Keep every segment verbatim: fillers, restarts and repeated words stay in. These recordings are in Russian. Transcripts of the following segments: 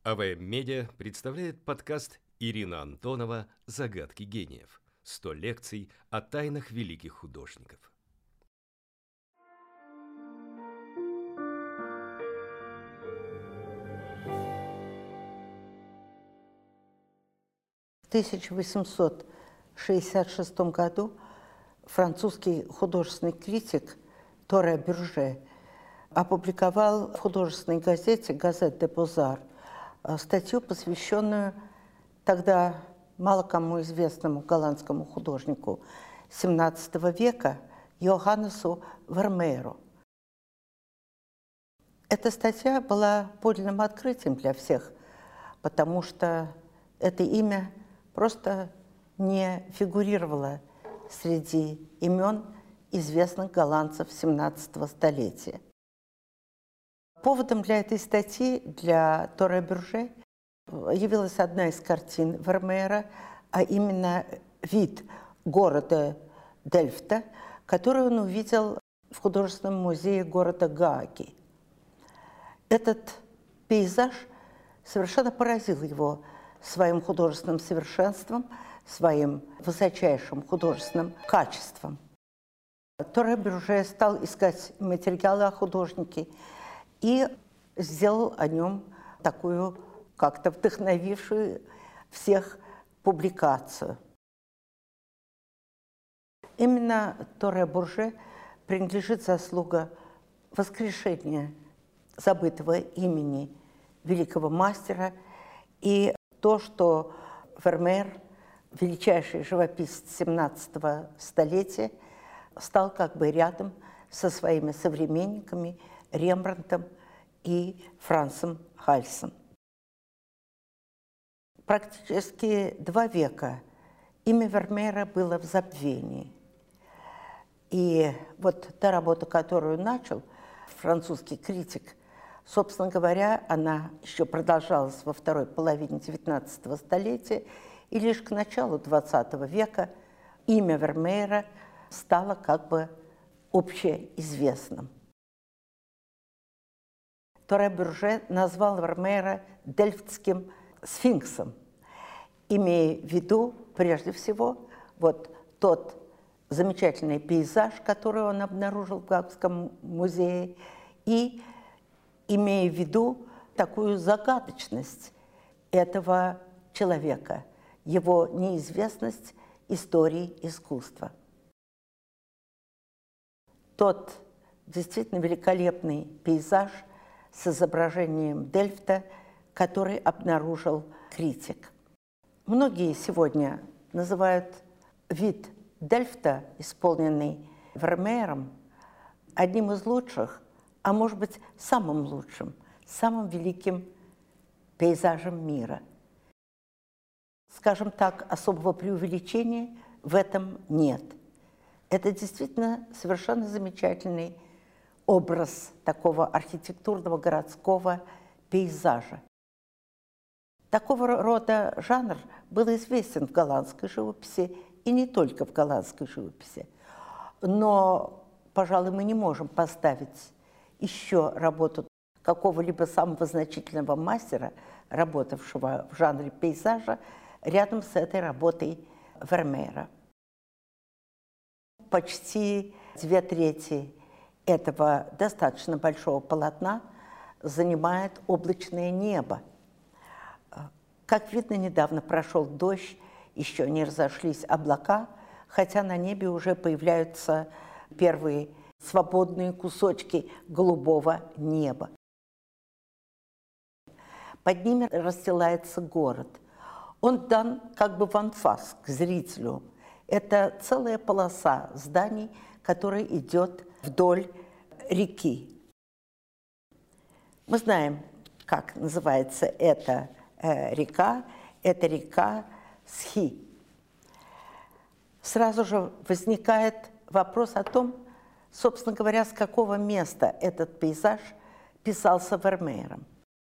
АВМ-медиа представляет подкаст Ирина Антонова «Загадки гениев. сто лекций о тайнах великих художников». В тысяча восемьсот шестьдесят шестом году французский художественный критик Торе Бюрже опубликовал в художественной газете «Газет де Бозар» статью, посвященную тогда мало кому известному голландскому художнику семнадцатого века Йоханнесу Вермееру. Эта статья была подлинным открытием для всех, потому что это имя просто не фигурировало среди имен известных голландцев семнадцатого столетия. Поводом для этой статьи для Торе Бюрже явилась одна из картин Вермеера, а именно вид города Дельфта, который он увидел в художественном музее города Гааги. Этот пейзаж совершенно поразил его своим художественным совершенством, своим высочайшим художественным качеством. Торе Бюрже стал искать материалы о художнике и сделал о нем такую, как-то вдохновившую всех публикацию. Именно Торе Бюрже принадлежит заслуга воскрешения забытого имени великого мастера и то, что Вермеер, величайший живописец семнадцатого столетия, стал как бы рядом со своими современниками Рембрандтом и Францем Хальсом. Практически два века имя Вермеера было в забвении. И вот та работа, которую начал французский критик, собственно говоря, она еще продолжалась во второй половине девятнадцатого столетия, и лишь к началу двадцатого века имя Вермеера стало как бы общеизвестным. Торе Бюрже назвал Вермеера дельфтским сфинксом, имея в виду, прежде всего, вот тот замечательный пейзаж, который он обнаружил в Гаагском музее, и имея в виду такую загадочность этого человека, его неизвестность истории искусства. Тот действительно великолепный пейзаж с изображением Дельфта, который обнаружил критик. Многие сегодня называют вид Дельфта, исполненный Вермеером, одним из лучших, а может быть, самым лучшим, самым великим пейзажем мира. Скажем так, особого преувеличения в этом нет. Это действительно совершенно замечательный образ такого архитектурного городского пейзажа. Такого рода жанр был известен в голландской живописи, и не только в голландской живописи. Но, пожалуй, мы не можем поставить еще работу какого-либо самого значительного мастера, работавшего в жанре пейзажа, рядом с этой работой Вермеера. Почти две трети этого достаточно большого полотна занимает облачное небо. Как видно, недавно прошел дождь, еще не разошлись облака, хотя на небе уже появляются первые свободные кусочки голубого неба. Под ними расстилается город. Он дан как бы в анфас к зрителю. Это целая полоса зданий, которая идет вдоль реки. Мы знаем, как называется эта э, река. Это река Схи. Сразу же возникает вопрос о том, собственно говоря, с какого места этот пейзаж писался Вермеером.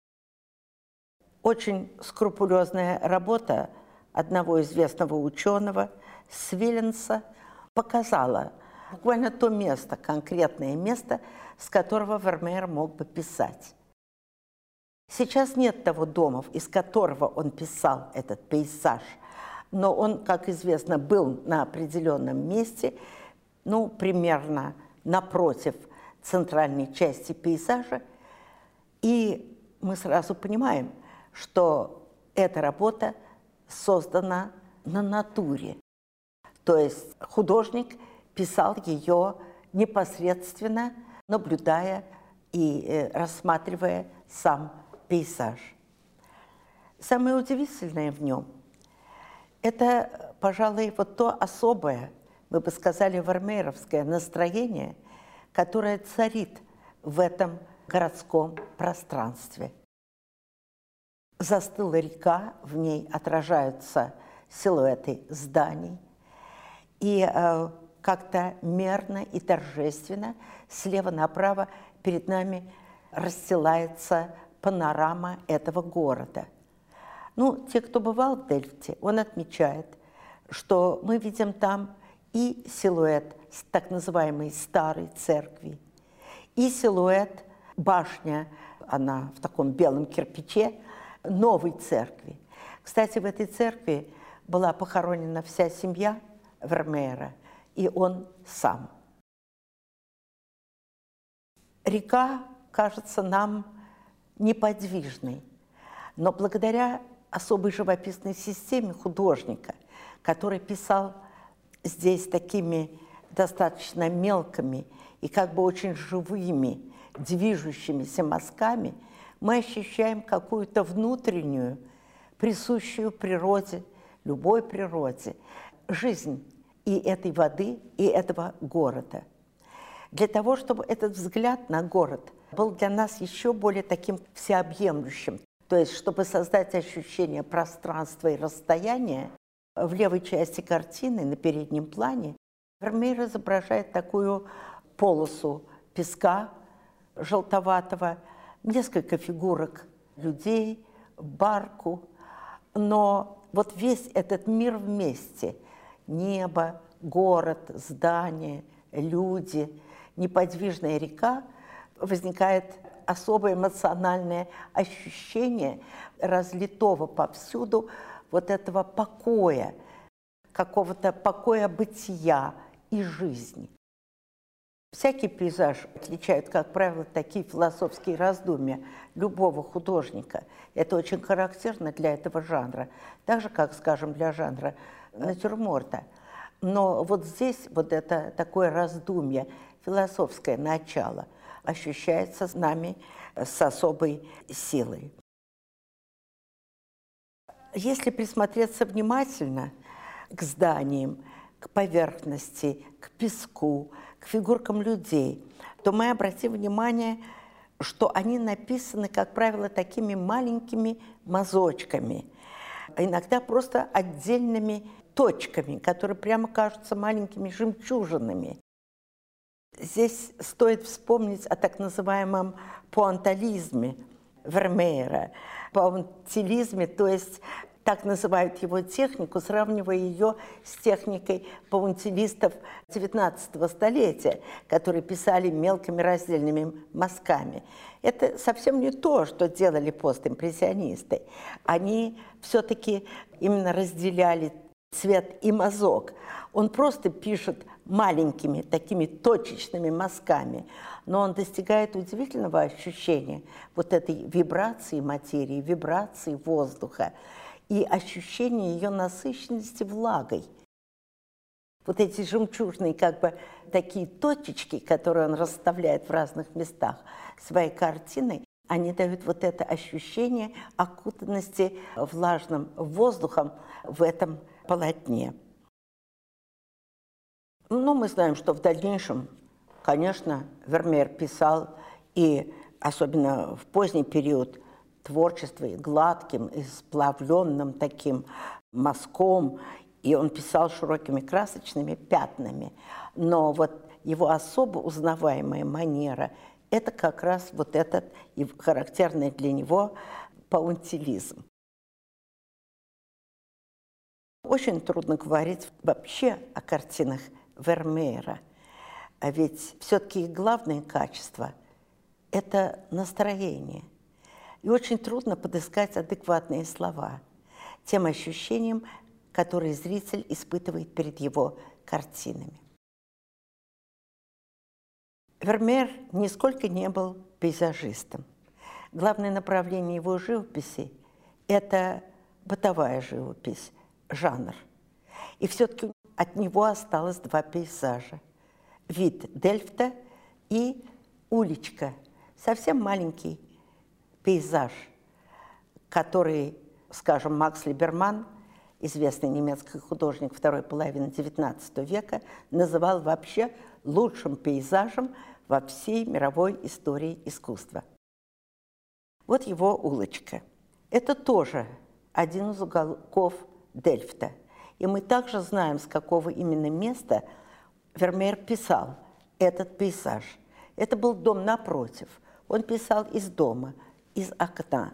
Очень скрупулезная работа одного известного ученого, Свиленса, показала буквально то место, конкретное место, с которого Вермеер мог бы писать. Сейчас нет того дома, из которого он писал этот пейзаж, но он, как известно, был на определенном месте, ну, примерно напротив центральной части пейзажа, и мы сразу понимаем, что эта работа создана на натуре. То есть художник писал ее непосредственно, наблюдая и рассматривая сам пейзаж. Самое удивительное в нем – это, пожалуй, вот то особое, мы бы сказали, вермееровское настроение, которое царит в этом городском пространстве. Застыла река, в ней отражаются силуэты зданий, и э, как-то мерно и торжественно слева направо перед нами расстилается панорама этого города. Ну, те, кто бывал в Дельфте, он отмечает, что мы видим там и силуэт так называемой старой церкви, и силуэт башня, она в таком белом кирпиче, новой церкви. Кстати, в этой церкви была похоронена вся семья Вермеера, и он сам. Река кажется нам неподвижной, но благодаря особой живописной системе художника, который писал здесь такими достаточно мелкими и как бы очень живыми, движущимися мазками, мы ощущаем какую-то внутреннюю, присущую природе, любой природе, жизнь и этой воды, и этого города. Для того, чтобы этот взгляд на город был для нас еще более таким всеобъемлющим, то есть чтобы создать ощущение пространства и расстояния, в левой части картины, на переднем плане, Вермеер изображает такую полосу песка желтоватого, несколько фигурок людей, барку, но вот весь этот мир вместе – небо, город, здания, люди, неподвижная река – возникает особое эмоциональное ощущение разлитого повсюду вот этого покоя, какого-то покоя бытия и жизни. Всякий пейзаж отличают, как правило, такие философские раздумья любого художника. Это очень характерно для этого жанра, так же, как, скажем, для жанра натюрморта. Но вот здесь вот это такое раздумье, философское начало, ощущается с нами с особой силой. Если присмотреться внимательно к зданиям, к поверхности, к песку, к фигуркам людей, то мы обратим внимание, что они написаны, как правило, такими маленькими мазочками, иногда просто отдельными точками, которые прямо кажутся маленькими жемчужинами. Здесь стоит вспомнить о так называемом пуантилизме Вермеера. Пуантилизме, то есть так называют его технику, сравнивая ее с техникой пуантилистов девятнадцатого столетия, которые писали мелкими раздельными мазками. Это совсем не то, что делали постимпрессионисты. Они все-таки именно разделяли цвет и мазок. Он просто пишет маленькими такими точечными мазками, но он достигает удивительного ощущения вот этой вибрации материи, вибрации воздуха и ощущения ее насыщенности влагой. Вот эти жемчужные как бы такие точечки, которые он расставляет в разных местах своей картины, они дают вот это ощущение окутанности влажным воздухом в этом полотне. Ну, мы знаем, что в дальнейшем, конечно, Вермеер писал, и особенно в поздний период творчества, и гладким, и сплавленным таким мазком, и он писал широкими красочными пятнами. Но вот его особо узнаваемая манера – это как раз вот этот и характерный для него пуантилизм. Очень трудно говорить вообще о картинах Вермеера, а ведь все-таки их главное качество – это настроение. и очень трудно подыскать адекватные слова тем ощущениям, которые зритель испытывает перед его картинами. Вермеер нисколько не был пейзажистом. Главное направление его живописи – это бытовая живопись, жанр. И все-таки от него осталось два пейзажа – вид Дельфта и уличка, совсем маленький пейзаж, который, скажем, Макс Либерман, известный немецкий художник второй половины девятнадцатого века, называл вообще лучшим пейзажем во всей мировой истории искусства. Вот его улочка. Это тоже один из уголков Дельфта. И мы также знаем, с какого именно места Вермеер писал этот пейзаж. Это был дом напротив. Он писал из дома, из окна.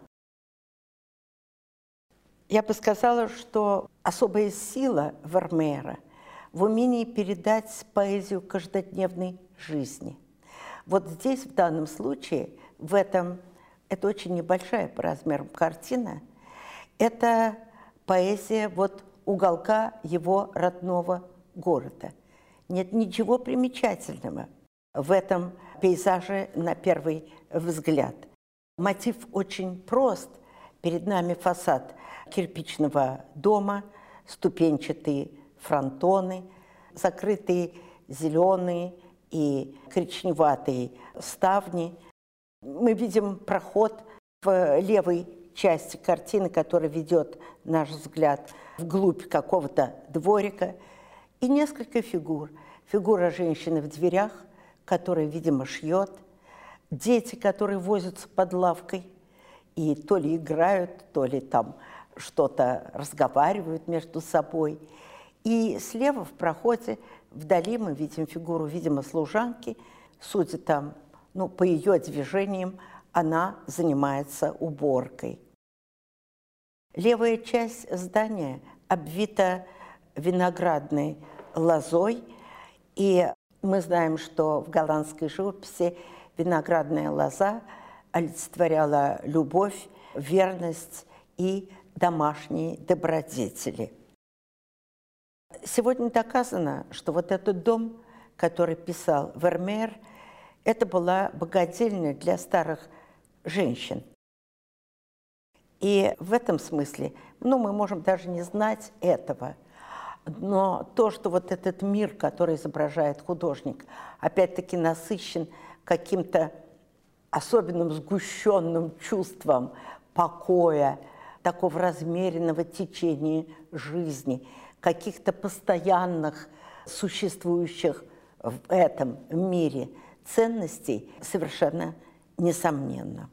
Я бы сказала, что особая сила Вермеера в умении передать поэзию каждодневной жизни. Вот здесь, в данном случае, в этом, это очень небольшая по размерам картина, это поэзия вот уголка его родного города. Нет ничего примечательного в этом пейзаже на первый взгляд. Мотив очень прост. Перед нами фасад кирпичного дома, ступенчатые фронтоны, закрытые зеленые и коричневатые ставни. Мы видим проход в левой части картины, которая ведет наш взгляд вглубь какого-то дворика, и несколько фигур. Фигура женщины в дверях, которая, видимо, шьет, дети, которые возятся под лавкой и то ли играют, то ли там что-то разговаривают между собой. И слева в проходе вдали мы видим фигуру, видимо, служанки. Судя там, ну, по ее движениям, она занимается уборкой. Левая часть здания обвита виноградной лозой, и мы знаем, что в голландской живописи виноградная лоза олицетворяла любовь, верность и домашние добродетели. Сегодня доказано, что вот этот дом, который писал Вермеер, это была богадельня для старых женщин. И в этом смысле, ну, мы можем даже не знать этого, но то, что вот этот мир, который изображает художник, опять-таки насыщен каким-то особенным сгущенным чувством покоя, такого размеренного течения жизни, каких-то постоянных существующих в этом мире ценностей, совершенно несомненно.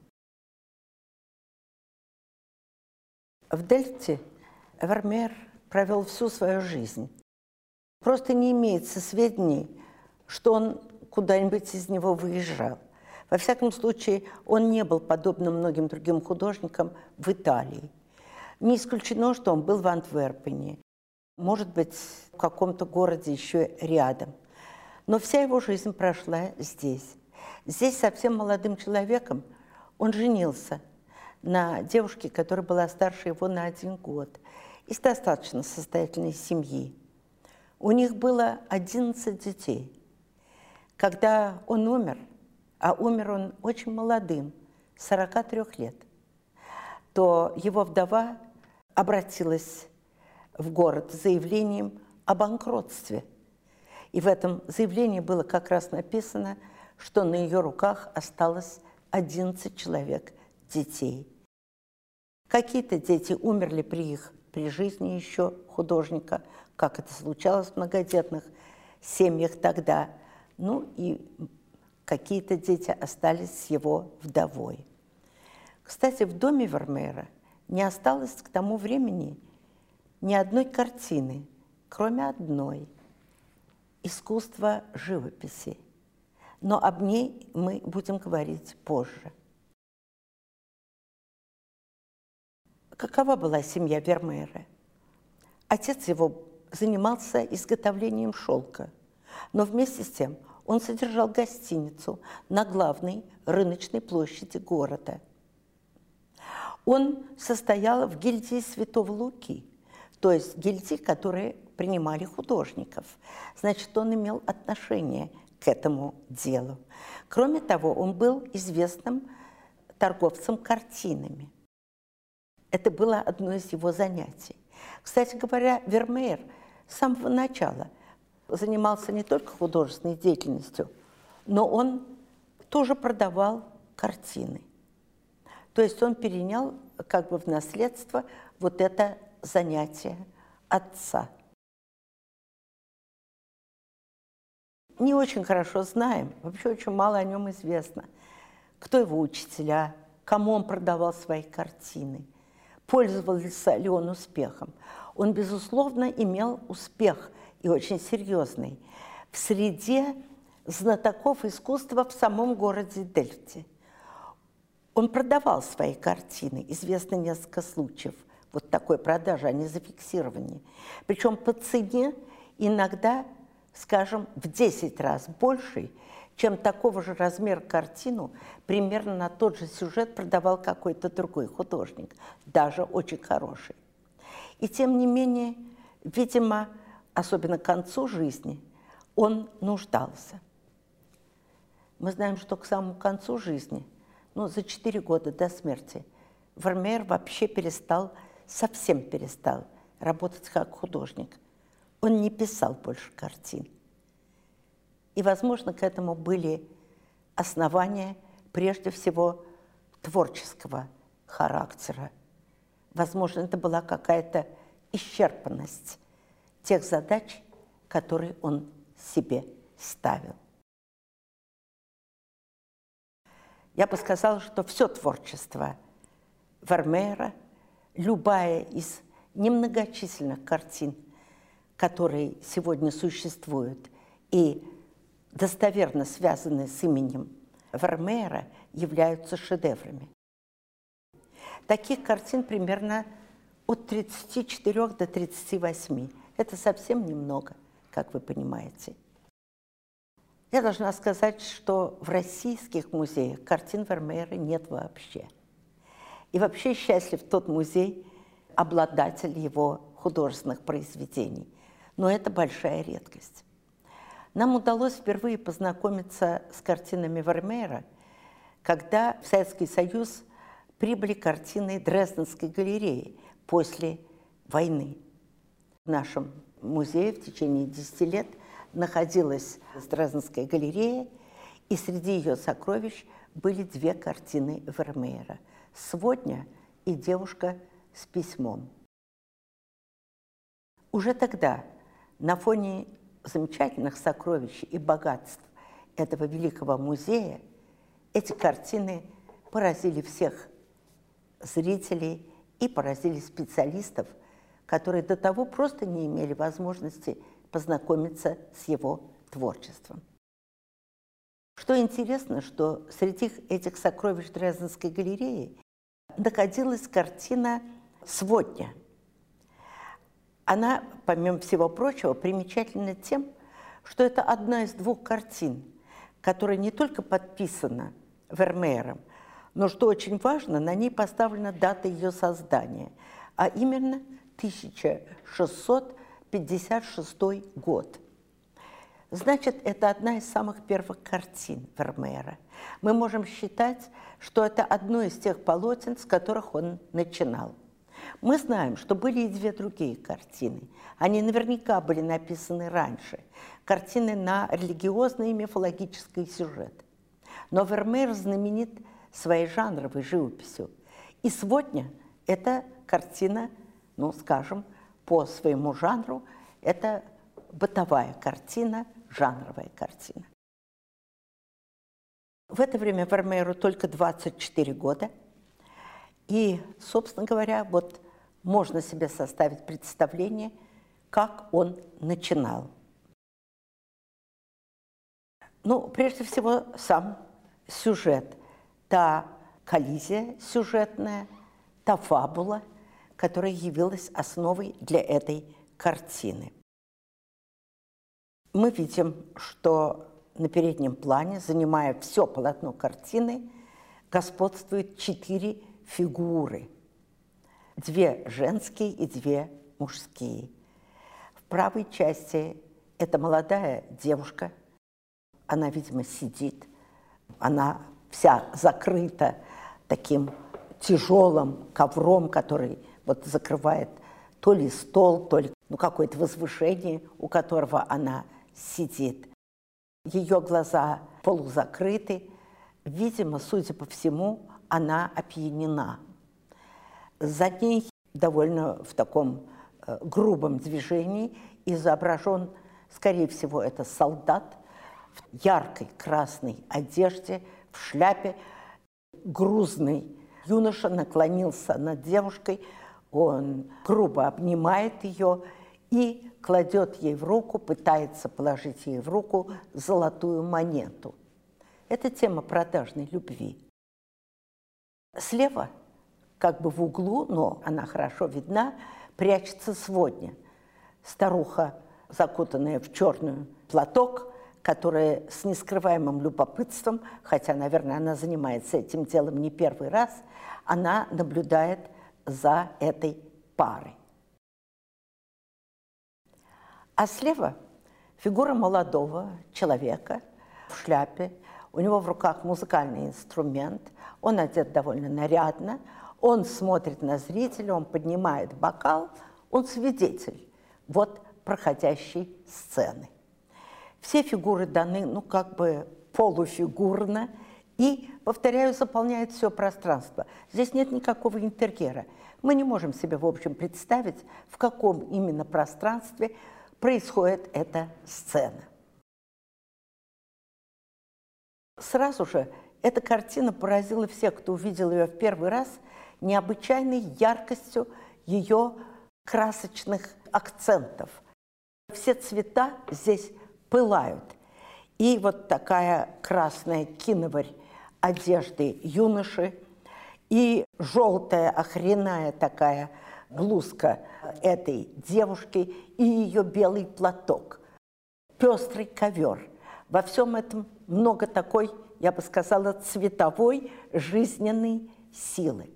В Дельфте Вермеер провел всю свою жизнь. Просто не имеется сведений, что он куда-нибудь из него выезжал. Во всяком случае, он не был подобным многим другим художникам в Италии. Не исключено, что он был в Антверпене, может быть, в каком-то городе еще рядом. Но вся его жизнь прошла здесь. Здесь совсем молодым человеком он женился на девушке, которая была старше его на один год, из достаточно состоятельной семьи. У них было одиннадцать детей. Когда он умер, а умер он очень молодым, сорока трёх лет, то его вдова обратилась в город с заявлением о банкротстве. И в этом заявлении было как раз написано, что на ее руках осталось одиннадцать человек детей. Какие-то дети умерли при их при жизни еще художника, как это случалось в многодетных семьях тогда. Ну и какие-то дети остались с его вдовой. Кстати, в доме Вермеера не осталось к тому времени ни одной картины, кроме одной – искусства живописи. Но об ней мы будем говорить позже. Какова была семья Вермеера? Отец его занимался изготовлением шелка, но вместе с тем он содержал гостиницу на главной рыночной площади города. Он состоял в гильдии Святого Луки, то есть гильдии, которые принимали художников. Значит, он имел отношение к этому делу. Кроме того, он был известным торговцем картинами. Это было одно из его занятий. Кстати говоря, Вермеер с самого начала занимался не только художественной деятельностью, но он тоже продавал картины. То есть он перенял как бы в наследство вот это занятие отца. Не очень хорошо знаем, вообще очень мало о нем известно, кто его учителя, кому он продавал свои картины, пользовался ли он успехом. Он, безусловно, имел успех, и очень серьезный, в среде знатоков искусства в самом городе Дельфте. Он продавал свои картины, известно несколько случаев вот такой продажи, они зафиксированы. Причем по цене иногда, скажем, в десять раз большей, чем такого же размера картину примерно на тот же сюжет продавал какой-то другой художник, даже очень хороший. И тем не менее, видимо, особенно к концу жизни, он нуждался. Мы знаем, что к самому концу жизни, ну, за четыре года до смерти, Вермеер вообще перестал, совсем перестал работать как художник. Он не писал больше картин. И, возможно, к этому были основания, прежде всего, творческого характера. Возможно, это была какая-то исчерпанность тех задач, которые он себе ставил. Я бы сказала, что все творчество Вермеера, любая из немногочисленных картин, которые сегодня существуют и достоверно связаны с именем Вермеера, являются шедеврами. Таких картин примерно от тридцати четырёх до тридцати восьми. Это совсем немного, как вы понимаете. Я должна сказать, что в российских музеях картин Вермеера нет вообще. И вообще счастлив тот музей, обладатель его художественных произведений. Но это большая редкость. Нам удалось впервые познакомиться с картинами Вермеера, когда в Советский Союз прибыли картины Дрезденской галереи после войны. В нашем музее в течение десяти лет находилась Дрезденская галерея, и среди ее сокровищ были две картины Вермеера «Сводня» и «Девушка с письмом». Уже тогда, на фоне замечательных сокровищ и богатств этого великого музея, эти картины поразили всех зрителей и поразили специалистов, которые до того просто не имели возможности познакомиться с его творчеством. Что интересно, что среди этих сокровищ Дрезденской галереи находилась картина «Сводня». Она, помимо всего прочего, примечательна тем, что это одна из двух картин, которая не только подписана Вермеером, но, что очень важно, на ней поставлена дата ее создания, а именно тысяча шестьсот пятьдесят шестой год. Значит, это одна из самых первых картин Вермеера. Мы можем считать, что это одно из тех полотен, с которых он начинал. Мы знаем, что были и две другие картины. Они наверняка были написаны раньше. Картины на религиозный и мифологический сюжет. Но Вермеер знаменит своей жанровой живописью. И «Сводня» – это картина, ну, скажем, по своему жанру, это бытовая картина, жанровая картина. В это время Вермееру только двадцать четыре года. И, собственно говоря, вот можно себе составить представление, как он начинал. Ну, прежде всего, сам сюжет, та коллизия сюжетная, та фабула, которая явилась основой для этой картины. Мы видим, что на переднем плане, занимая все полотно картины, господствует четыре фигуры. две женские и две мужские. В правой части это молодая девушка, она, видимо, сидит, она вся закрыта таким тяжелым ковром, который вот закрывает то ли стол, то ли ну, какое-то возвышение, у которого она сидит. Ее глаза полузакрыты. Видимо, судя по всему, она опьянена. За ней довольно в таком э, грубом движении изображен, скорее всего, это солдат в яркой красной одежде, в шляпе. Грузный юноша наклонился над девушкой, он грубо обнимает ее и кладет ей в руку, пытается положить ей в руку золотую монету. Это тема продажной любви. Слева, как бы в углу, но она хорошо видна, прячется сводня. Старуха, закутанная в черный платок, которая с нескрываемым любопытством, хотя, наверное, она занимается этим делом не первый раз, она наблюдает за этой парой. А слева фигура молодого человека в шляпе, у него в руках музыкальный инструмент, он одет довольно нарядно, он смотрит на зрителя, он поднимает бокал, он свидетель вот проходящей сцены. Все фигуры даны, ну, как бы полуфигурно, и, повторяю, заполняет все пространство. Здесь нет никакого интерьера. Мы не можем себе, в общем, представить, в каком именно пространстве происходит эта сцена. Сразу же эта картина поразила всех, кто увидел ее в первый раз, необычайной яркостью ее красочных акцентов. Все цвета здесь пылают. И вот такая красная киноварь одежды юноши, и желтая охренная такая блузка этой девушки, и ее белый платок, пестрый ковер. Во всем этом много такой, я бы сказала, цветовой жизненной силы.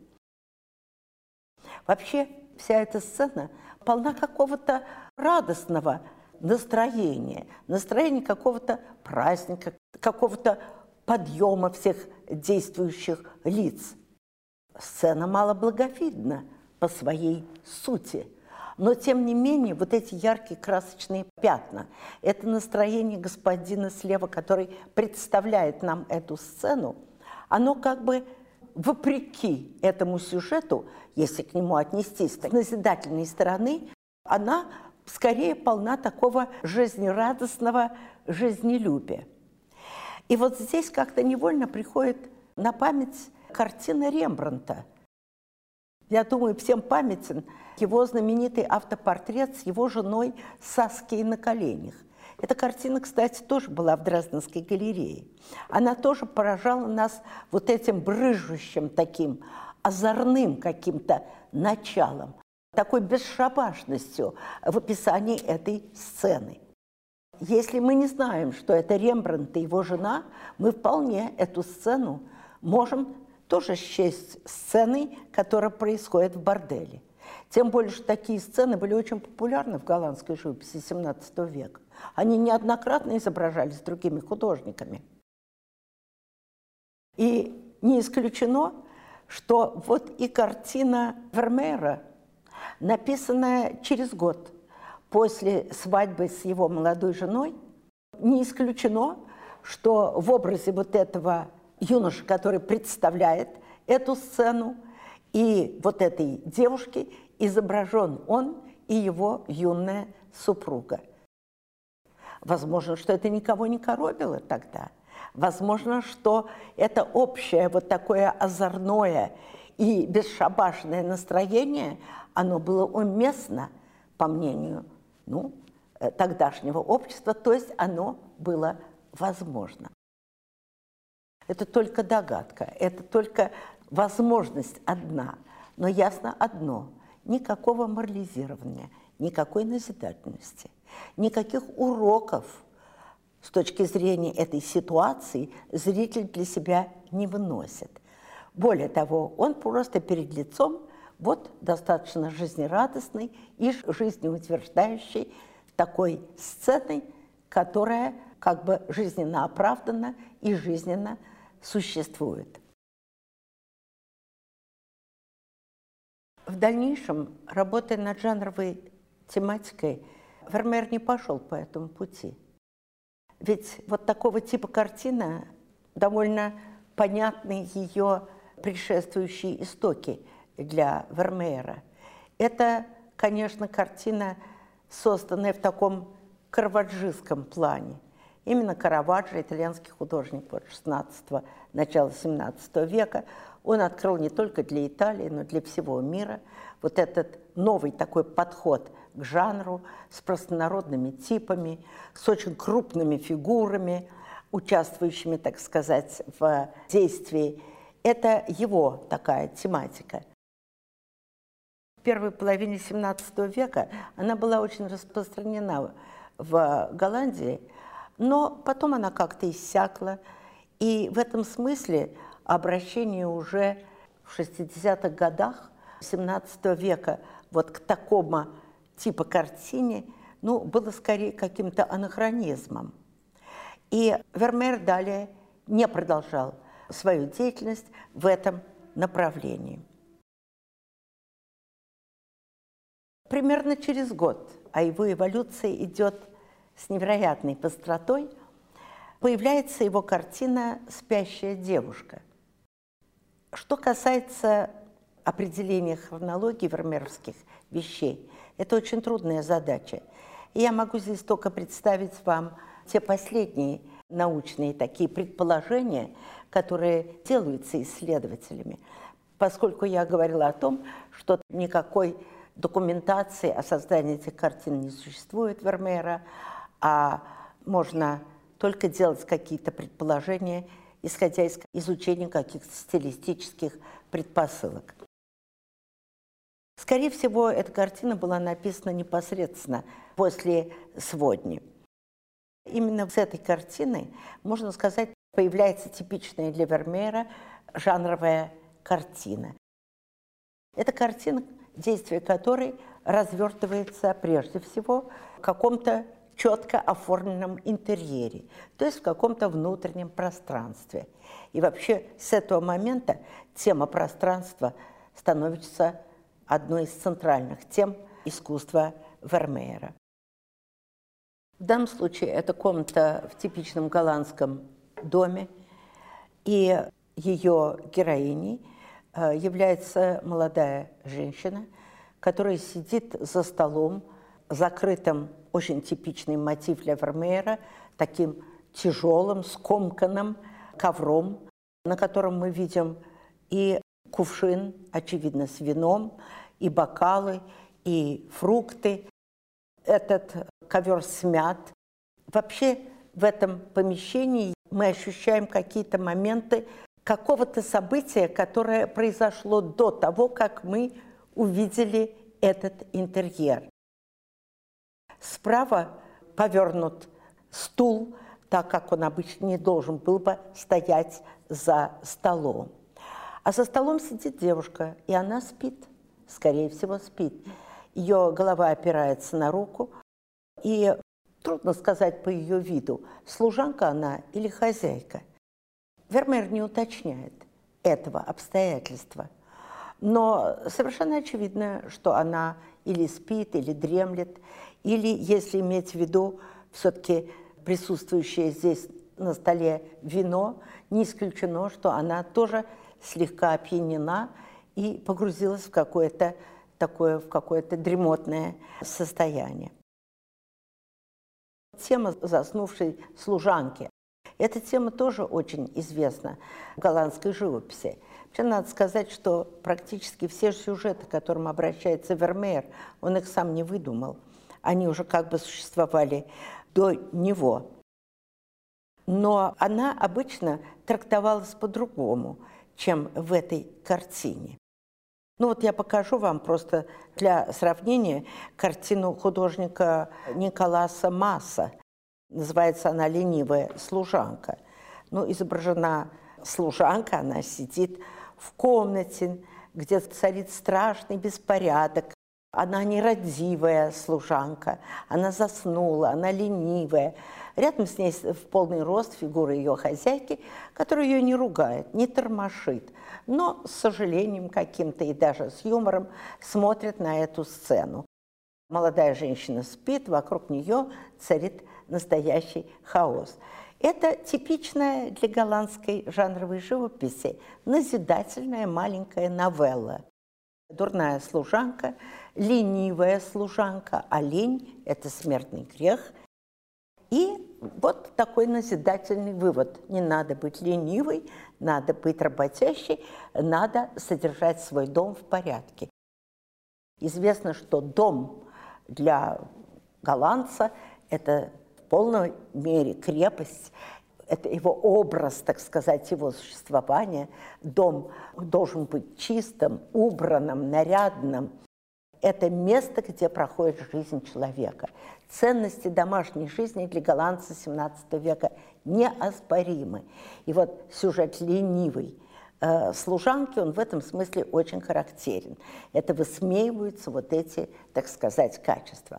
Вообще вся эта сцена полна какого-то радостного настроения, настроения какого-то праздника, какого-то подъема всех действующих лиц. Сцена малоблаговидна по своей сути, но тем не менее вот эти яркие красочные пятна, это настроение господина слева, который представляет нам эту сцену, оно как бы вопреки этому сюжету, если к нему отнестись с назидательной стороны, она скорее полна такого жизнерадостного жизнелюбия. И вот здесь как-то невольно приходит на память картина Рембрандта. Я думаю, всем памятен его знаменитый автопортрет с его женой Саскией на коленях. Эта картина, кстати, тоже была в Дрезденской галерее. Она тоже поражала нас вот этим брыжущим таким озорным каким-то началом, такой бесшабашностью в описании этой сцены. Если мы не знаем, что это Рембрандт и его жена, мы вполне эту сцену можем тоже счесть сценой, которая происходит в борделе. Тем более, что такие сцены были очень популярны в голландской живописи семнадцатого века. Они неоднократно изображались другими художниками. И не исключено, что вот и картина Вермеера, написанная через год после свадьбы с его молодой женой, не исключено, что в образе вот этого юноши, который представляет эту сцену, и вот этой девушки изображен он и его юная супруга. Возможно, что это никого не коробило тогда. Возможно, что это общее вот такое озорное и бесшабашное настроение, оно было уместно, по мнению ну, тогдашнего общества, то есть оно было возможно. Это только догадка, это только возможность одна, но ясно одно – никакого морализирования, никакой назидательности, никаких уроков с точки зрения этой ситуации зритель для себя не выносит. Более того, он просто перед лицом вот достаточно жизнерадостной и жизнеутверждающей такой сценой, которая как бы жизненно оправдана и жизненно существует. В дальнейшем, работая над жанровой тематикой, Вермеер не пошел по этому пути. Ведь вот такого типа картина довольно понятны ее предшествующие истоки для Вермеера. Это, конечно, картина, созданная в таком караваджийском плане. Именно Караваджо, итальянский художник шестнадцатого, начала семнадцатого века, он открыл не только для Италии, но и для всего мира вот этот новый такой подход к жанру с простонародными типами, с очень крупными фигурами, участвующими, так сказать, в действии. Это его такая тематика. В первой половине семнадцатого века она была очень распространена в Голландии, но потом она как-то иссякла. И в этом смысле обращение уже в шестидесятых годах семнадцатого века вот к такому типу картине, ну, было скорее каким-то анахронизмом. И Вермеер далее не продолжал свою деятельность в этом направлении. Примерно через год, а его эволюция идет с невероятной быстротой, появляется его картина «Спящая девушка». Что касается определения хронологии вермееровских вещей, это очень трудная задача. И я могу здесь только представить вам те последние научные такие предположения, которые делаются исследователями, поскольку я говорила о том, что никакой документации о создании этих картин не существует Вермеера, а можно только делать какие-то предположения, исходя из изучения каких-то стилистических предпосылок. Скорее всего, эта картина была написана непосредственно после «Сводни». Именно с этой картины, можно сказать, появляется типичная для Вермеера жанровая картина. Это картина, действие которой развертывается прежде всего в каком-то четко оформленном интерьере, то есть в каком-то внутреннем пространстве. И вообще с этого момента тема пространства становится одной из центральных тем искусства Вермеера. В данном случае это комната в типичном голландском доме, и ее героиней является молодая женщина, которая сидит за столом, закрытым, очень типичный мотив для Вермеера, таким тяжелым, скомканным ковром, на котором мы видим и кувшин, очевидно, с вином, и бокалы, и фрукты. Этот ковер смят. Вообще в этом помещении мы ощущаем какие-то моменты какого-то события, которое произошло до того, как мы увидели этот интерьер. Справа повернут стул, так как он обычно не должен был бы стоять за столом. А за столом сидит девушка, и она спит, скорее всего, спит. Ее голова опирается на руку, и трудно сказать по ее виду, служанка она или хозяйка. Вермеер не уточняет этого обстоятельства, но совершенно очевидно, что она или спит, или дремлет, или, если иметь в виду все-таки присутствующее здесь на столе вино, не исключено, что она тоже слегка опьянена и погрузилась в какое-то такое, в какое-то дремотное состояние. Тема заснувшей служанки. Эта тема тоже очень известна в голландской живописи. Вообще, надо сказать, что практически все сюжеты, к которым обращается Вермеер, он их сам не выдумал. Они уже как бы существовали до него. Но она обычно трактовалась по-другому, чем в этой картине. Ну вот я покажу вам просто для сравнения картину художника Николаса Масса. Называется она «Ленивая служанка». Ну, изображена служанка, она сидит в комнате, где царит страшный беспорядок. Она нерадивая служанка, она заснула, она ленивая. Рядом с ней в полный рост фигура ее хозяйки, которая ее не ругает, не тормошит, но с сожалением каким-то и даже с юмором смотрит на эту сцену. Молодая женщина спит, вокруг нее царит настоящий хаос. Это типичная для голландской жанровой живописи назидательная маленькая новелла. Дурная служанка, ленивая служанка, а лень – это смертный грех. И вот такой назидательный вывод. Не надо быть ленивой, надо быть работящей, надо содержать свой дом в порядке. Известно, что дом для голландца – это в полной мере крепость, это его образ, так сказать, его существования. Дом должен быть чистым, убранным, нарядным. Это место, где проходит жизнь человека. Ценности домашней жизни для голландца семнадцатого века неоспоримы. И вот сюжет ленивой э, служанки, он в этом смысле очень характерен. Это высмеиваются вот эти, так сказать, качества.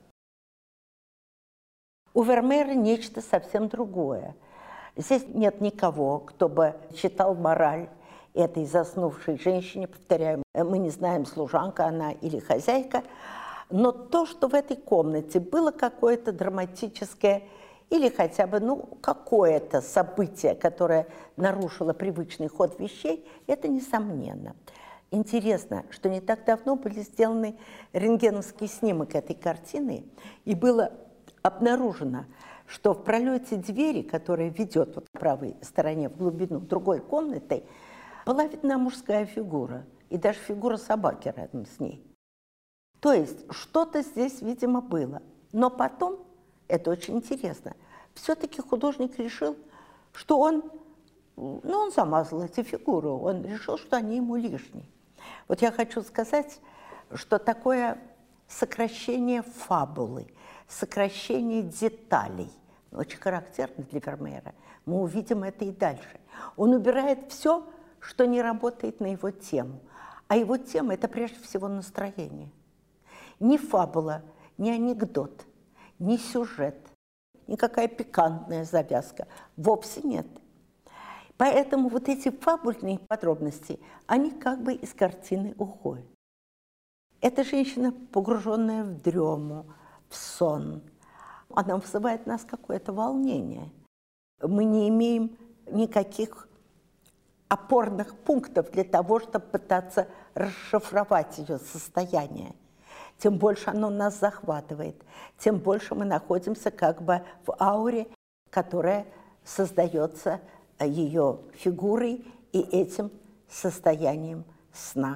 У Вермеера нечто совсем другое. Здесь нет никого, кто бы читал мораль этой заснувшей женщине. Повторяю, мы не знаем, служанка она или хозяйка, но то, что в этой комнате было какое-то драматическое или хотя бы ну, какое-то событие, которое нарушило привычный ход вещей, это несомненно. Интересно, что не так давно были сделаны рентгеновский снимок этой картины, и было обнаружено, что в пролете двери, которая ведет вот к правой стороне в глубину другой комнаты, была видна мужская фигура, и даже фигура собаки рядом с ней. То есть что-то здесь, видимо, было. Но потом, это очень интересно, все-таки художник решил, что он, ну, он замазал эти фигуры, он решил, что они ему лишние. Вот я хочу сказать, что такое сокращение фабулы, сокращение деталей очень характерно для Вермеера. Мы увидим это и дальше. Он убирает все, что не работает на его тему. А его тема – это прежде всего настроение. Ни фабула, ни анекдот, ни сюжет, никакая пикантная завязка. Вовсе нет. Поэтому вот эти фабульные подробности, они как бы из картины уходят. Эта женщина, погруженная в дрему, в сон, она вызывает в нас какое-то волнение. Мы не имеем никаких опорных пунктов для того, чтобы пытаться расшифровать ее состояние. Тем больше оно нас захватывает, тем больше мы находимся как бы в ауре, которая создается ее фигурой и этим состоянием сна.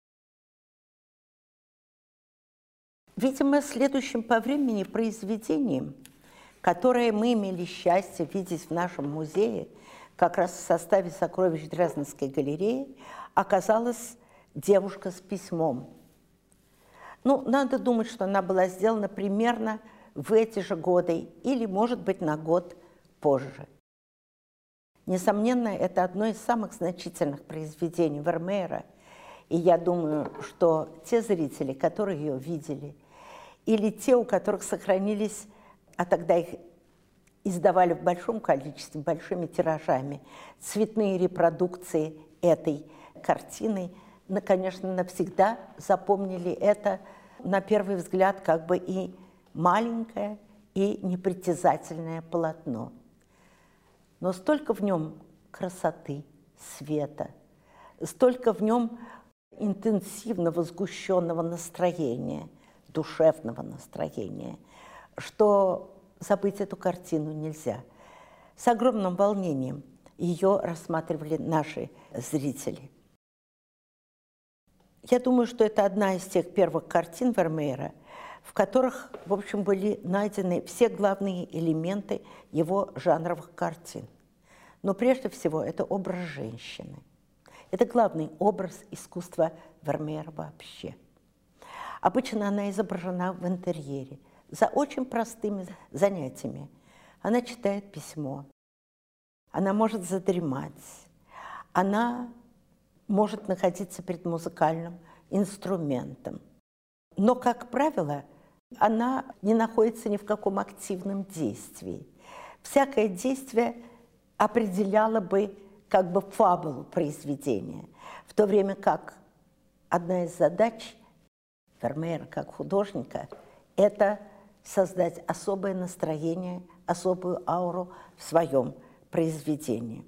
Видимо, следующим по времени произведением, которое мы имели счастье видеть в нашем музее, как раз в составе сокровищ Дрезденской галереи, оказалась «Девушка с письмом». Ну, надо думать, что она была сделана примерно в эти же годы или, может быть, на год позже. Несомненно, это одно из самых значительных произведений Вермеера, и я думаю, что те зрители, которые ее видели, или те, у которых сохранились, а тогда их издавали в большом количестве, большими тиражами, цветные репродукции этой картины, ну, конечно, навсегда запомнили это, на первый взгляд, как бы и маленькое, и непритязательное полотно. Но столько в нем красоты, света, столько в нем интенсивного, сгущенного настроения, душевного настроения, что забыть эту картину нельзя. С огромным волнением ее рассматривали наши зрители. Я думаю, что это одна из тех первых картин Вермеера, в которых, в общем, были найдены все главные элементы его жанровых картин. Но прежде всего это образ женщины. Это главный образ искусства Вермеера вообще. Обычно она изображена в интерьере, за очень простыми занятиями. Она читает письмо, она может задремать, она может находиться перед музыкальным инструментом. Но, как правило, она не находится ни в каком активном действии. Всякое действие определяло бы как бы фабулу произведения, в то время как одна из задач Вермеера как художника – это создать особое настроение, особую ауру в своем произведении.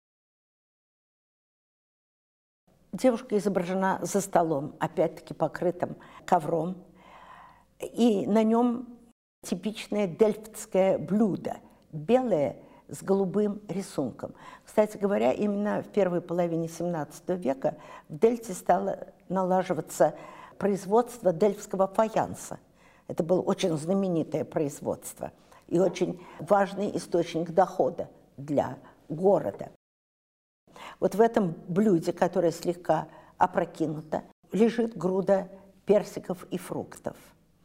Девушка изображена за столом, опять-таки покрытым ковром, и на нем типичное дельфтское блюдо, белое с голубым рисунком. Кстати говоря, именно в первой половине семнадцатого века в Дельфте стало налаживаться производство дельфтского фаянса. Это было очень знаменитое производство и очень важный источник дохода для города. Вот в этом блюде, которое слегка опрокинуто, лежит груда персиков и фруктов.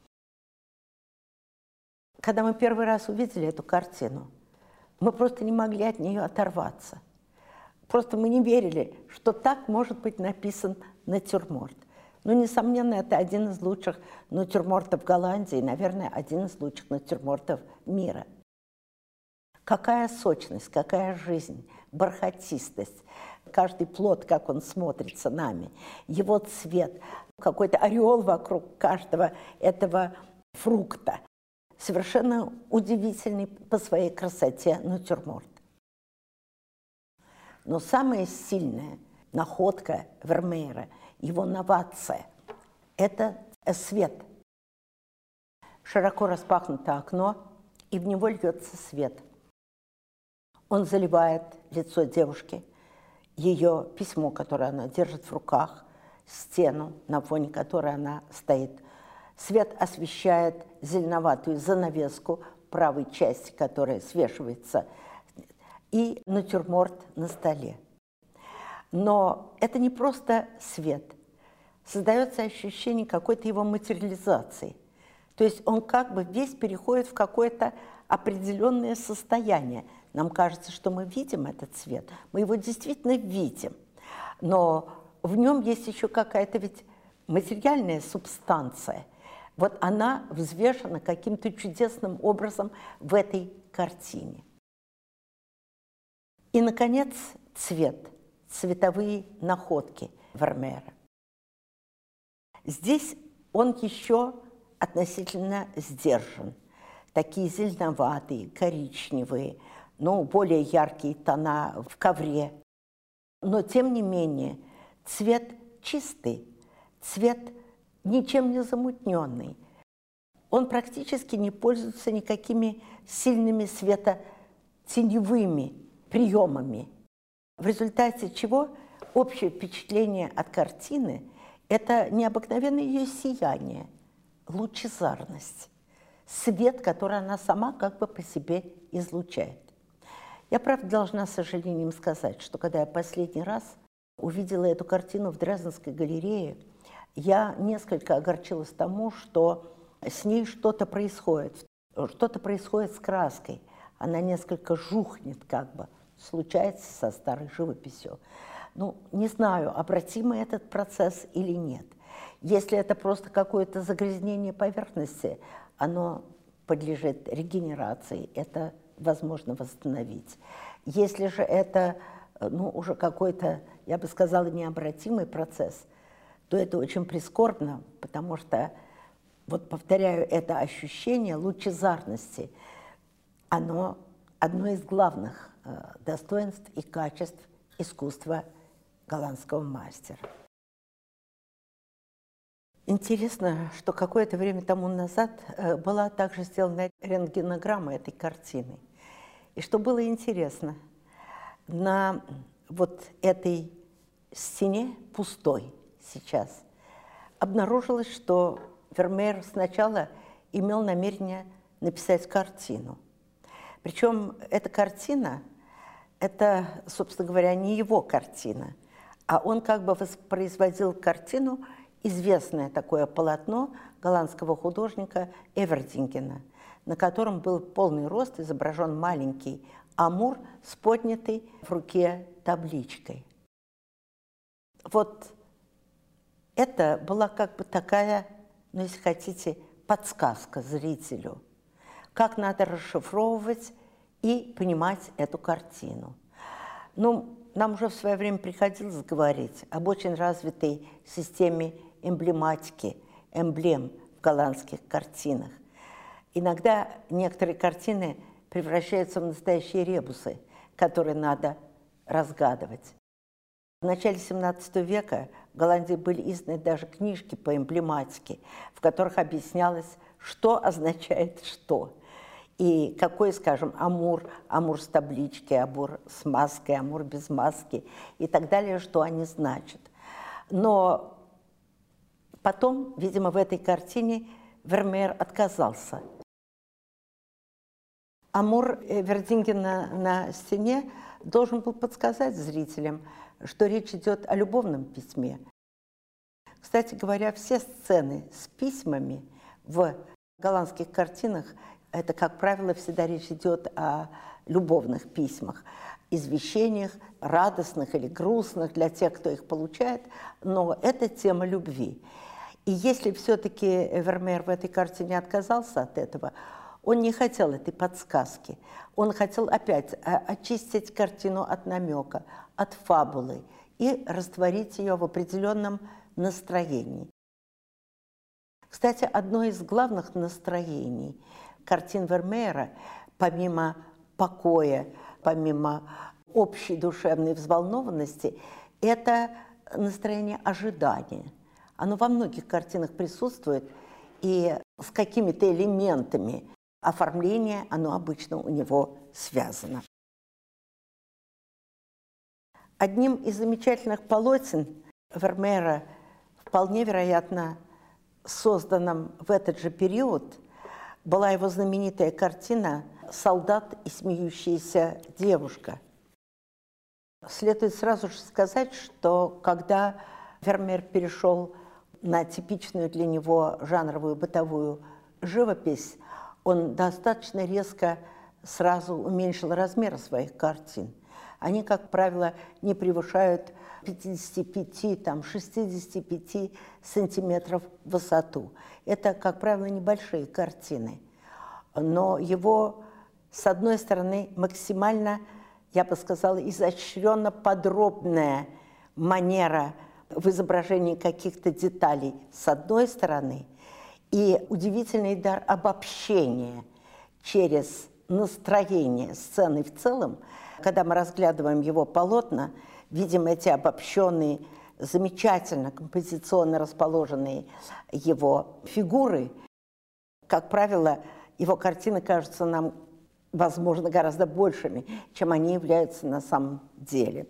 Когда мы первый раз увидели эту картину, мы просто не могли от нее оторваться. Просто мы не верили, что так может быть написан натюрморт. Ну, несомненно, это один из лучших натюрмортов Голландии, и, наверное, один из лучших натюрмортов мира. Какая сочность, какая жизнь, бархатистость, каждый плод, как он смотрится нами, его цвет, какой-то ореол вокруг каждого этого фрукта. Совершенно удивительный по своей красоте натюрморт. Но самая сильная находка Вермеера, его новация – это свет. Широко распахнуто окно, и в него льется свет. Он заливает лицо девушки, ее письмо, которое она держит в руках, стену, на фоне которой она стоит. Свет освещает зеленоватую занавеску правой части, которая свешивается, и натюрморт на столе. Но это не просто свет. Создается ощущение какой-то его материализации. То есть он как бы весь переходит в какое-то определенное состояние. Нам кажется, что мы видим этот цвет, мы его действительно видим, но в нем есть еще какая-то ведь материальная субстанция. Вот она взвешена каким-то чудесным образом в этой картине. И, наконец, цвет, цветовые находки Вермеера. Здесь он еще относительно сдержан. Такие зеленоватые, коричневые, ну, более яркие тона в ковре. Но, тем не менее, цвет чистый, цвет ничем не замутненный. Он практически не пользуется никакими сильными светотеневыми приемами, в результате чего общее впечатление от картины – это необыкновенное ее сияние, лучезарность, свет, который она сама как бы по себе излучает. Я, правда, должна с сожалением сказать, что когда я последний раз увидела эту картину в Дрезденской галерее, я несколько огорчилась тому, что с ней что-то происходит, что-то происходит с краской. Она несколько жухнет, как бы, случается со старой живописью. Ну, не знаю, обратимый этот процесс или нет. Если это просто какое-то загрязнение поверхности, оно подлежит регенерации, это возможно восстановить. Если же это, ну, уже какой-то, я бы сказала, необратимый процесс, то это очень прискорбно, потому что, вот повторяю, это ощущение лучезарности, оно одно из главных э, достоинств и качеств искусства голландского мастера. Интересно, что какое-то время тому назад э, была также сделана рентгенограмма этой картины. И что было интересно, на вот этой стене пустой сейчас обнаружилось, что Вермеер сначала имел намерение написать картину. Причем эта картина, это, собственно говоря, не его картина, а он как бы воспроизводил картину, известное такое полотно голландского художника Эвердингена, на котором был полный рост изображен маленький амур с поднятой в руке табличкой. вот это была как бы такая, ну, если хотите, подсказка зрителю, как надо расшифровывать и понимать эту картину. Ну, нам уже в свое время приходилось говорить об очень развитой системе эмблематики, эмблем в голландских картинах. Иногда некоторые картины превращаются в настоящие ребусы, которые надо разгадывать. В начале семнадцатого века в Голландии были изданы даже книжки по эмблематике, в которых объяснялось, что означает что. И какой, скажем, амур, амур с таблички, амур с маской, амур без маски и так далее, что они значат. Но потом, видимо, в этой картине Вермеер отказался. Амур Вердингена на стене должен был подсказать зрителям, что речь идет о любовном письме. Кстати говоря, все сцены с письмами в голландских картинах, это, как правило, всегда речь идет о любовных письмах, извещениях, радостных или грустных для тех, кто их получает, но это тема любви. И если все-таки Вермеер в этой картине отказался от этого, он не хотел этой подсказки. Он хотел опять очистить картину от намека, от фабулы и растворить ее в определенном настроении. Кстати, одно из главных настроений картин Вермеера, помимо покоя, помимо общей душевной взволнованности, это настроение ожидания. Оно во многих картинах присутствует, и с какими-то элементами оформления оно обычно у него связано. Одним из замечательных полотен Вермеера, вполне вероятно, созданным в этот же период, была его знаменитая картина «Солдат и смеющаяся девушка». Следует сразу же сказать, что когда Вермеер перешел на типичную для него жанровую бытовую живопись, он достаточно резко сразу уменьшил размеры своих картин. Они, как правило, не превышают пятидесяти пяти, там, шестидесяти пяти сантиметров в высоту. Это, как правило, небольшие картины. Но его, с одной стороны, максимально, я бы сказала, изощренно подробная манера в изображении каких-то деталей, с одной стороны, и удивительный дар обобщения через настроение сцены в целом. Когда мы разглядываем его полотна, видим эти обобщенные, замечательно композиционно расположенные его фигуры. Как правило, его картины кажутся нам, возможно, гораздо большими, чем они являются на самом деле.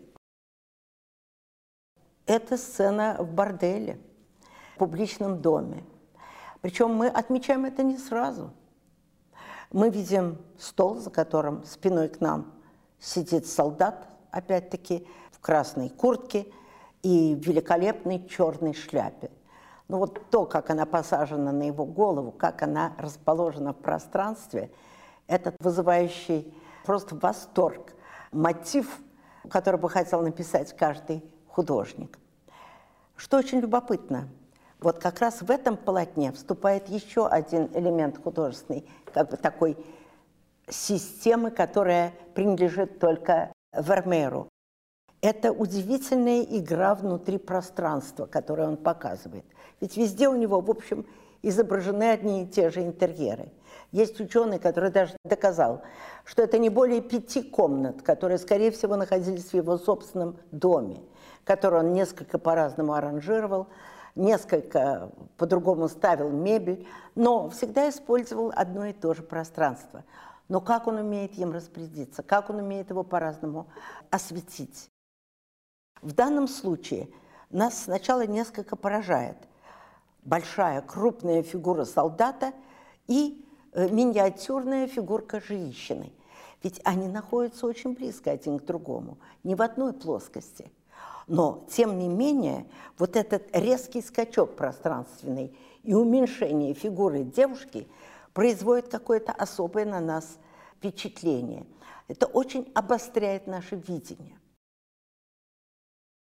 Это сцена в борделе, в публичном доме. Причем мы отмечаем это не сразу. Мы видим стол, за которым спиной к нам сидит солдат, опять-таки, в красной куртке и в великолепной черной шляпе. Но вот то, как она посажена на его голову, как она расположена в пространстве, этот вызывающий просто восторг, мотив, который бы хотел написать каждый художник. Что очень любопытно, вот как раз в этом полотне вступает еще один элемент художественной, как бы такой системы, которая принадлежит только Вермееру. Это удивительная игра внутри пространства, которую он показывает. Ведь везде у него, в общем, изображены одни и те же интерьеры. Есть ученый, который даже доказал, что это не более пяти комнат, которые, скорее всего, находились в его собственном доме, который он несколько по-разному аранжировал, несколько по-другому ставил мебель, но всегда использовал одно и то же пространство. Но как он умеет им распорядиться, как он умеет его по-разному осветить. В данном случае нас сначала несколько поражает большая крупная фигура солдата и миниатюрная фигурка женщины. Ведь они находятся очень близко один к другому, не в одной плоскости. Но, тем не менее, вот этот резкий скачок пространственный и уменьшение фигуры девушки производит какое-то особое на нас впечатление. Это очень обостряет наше видение.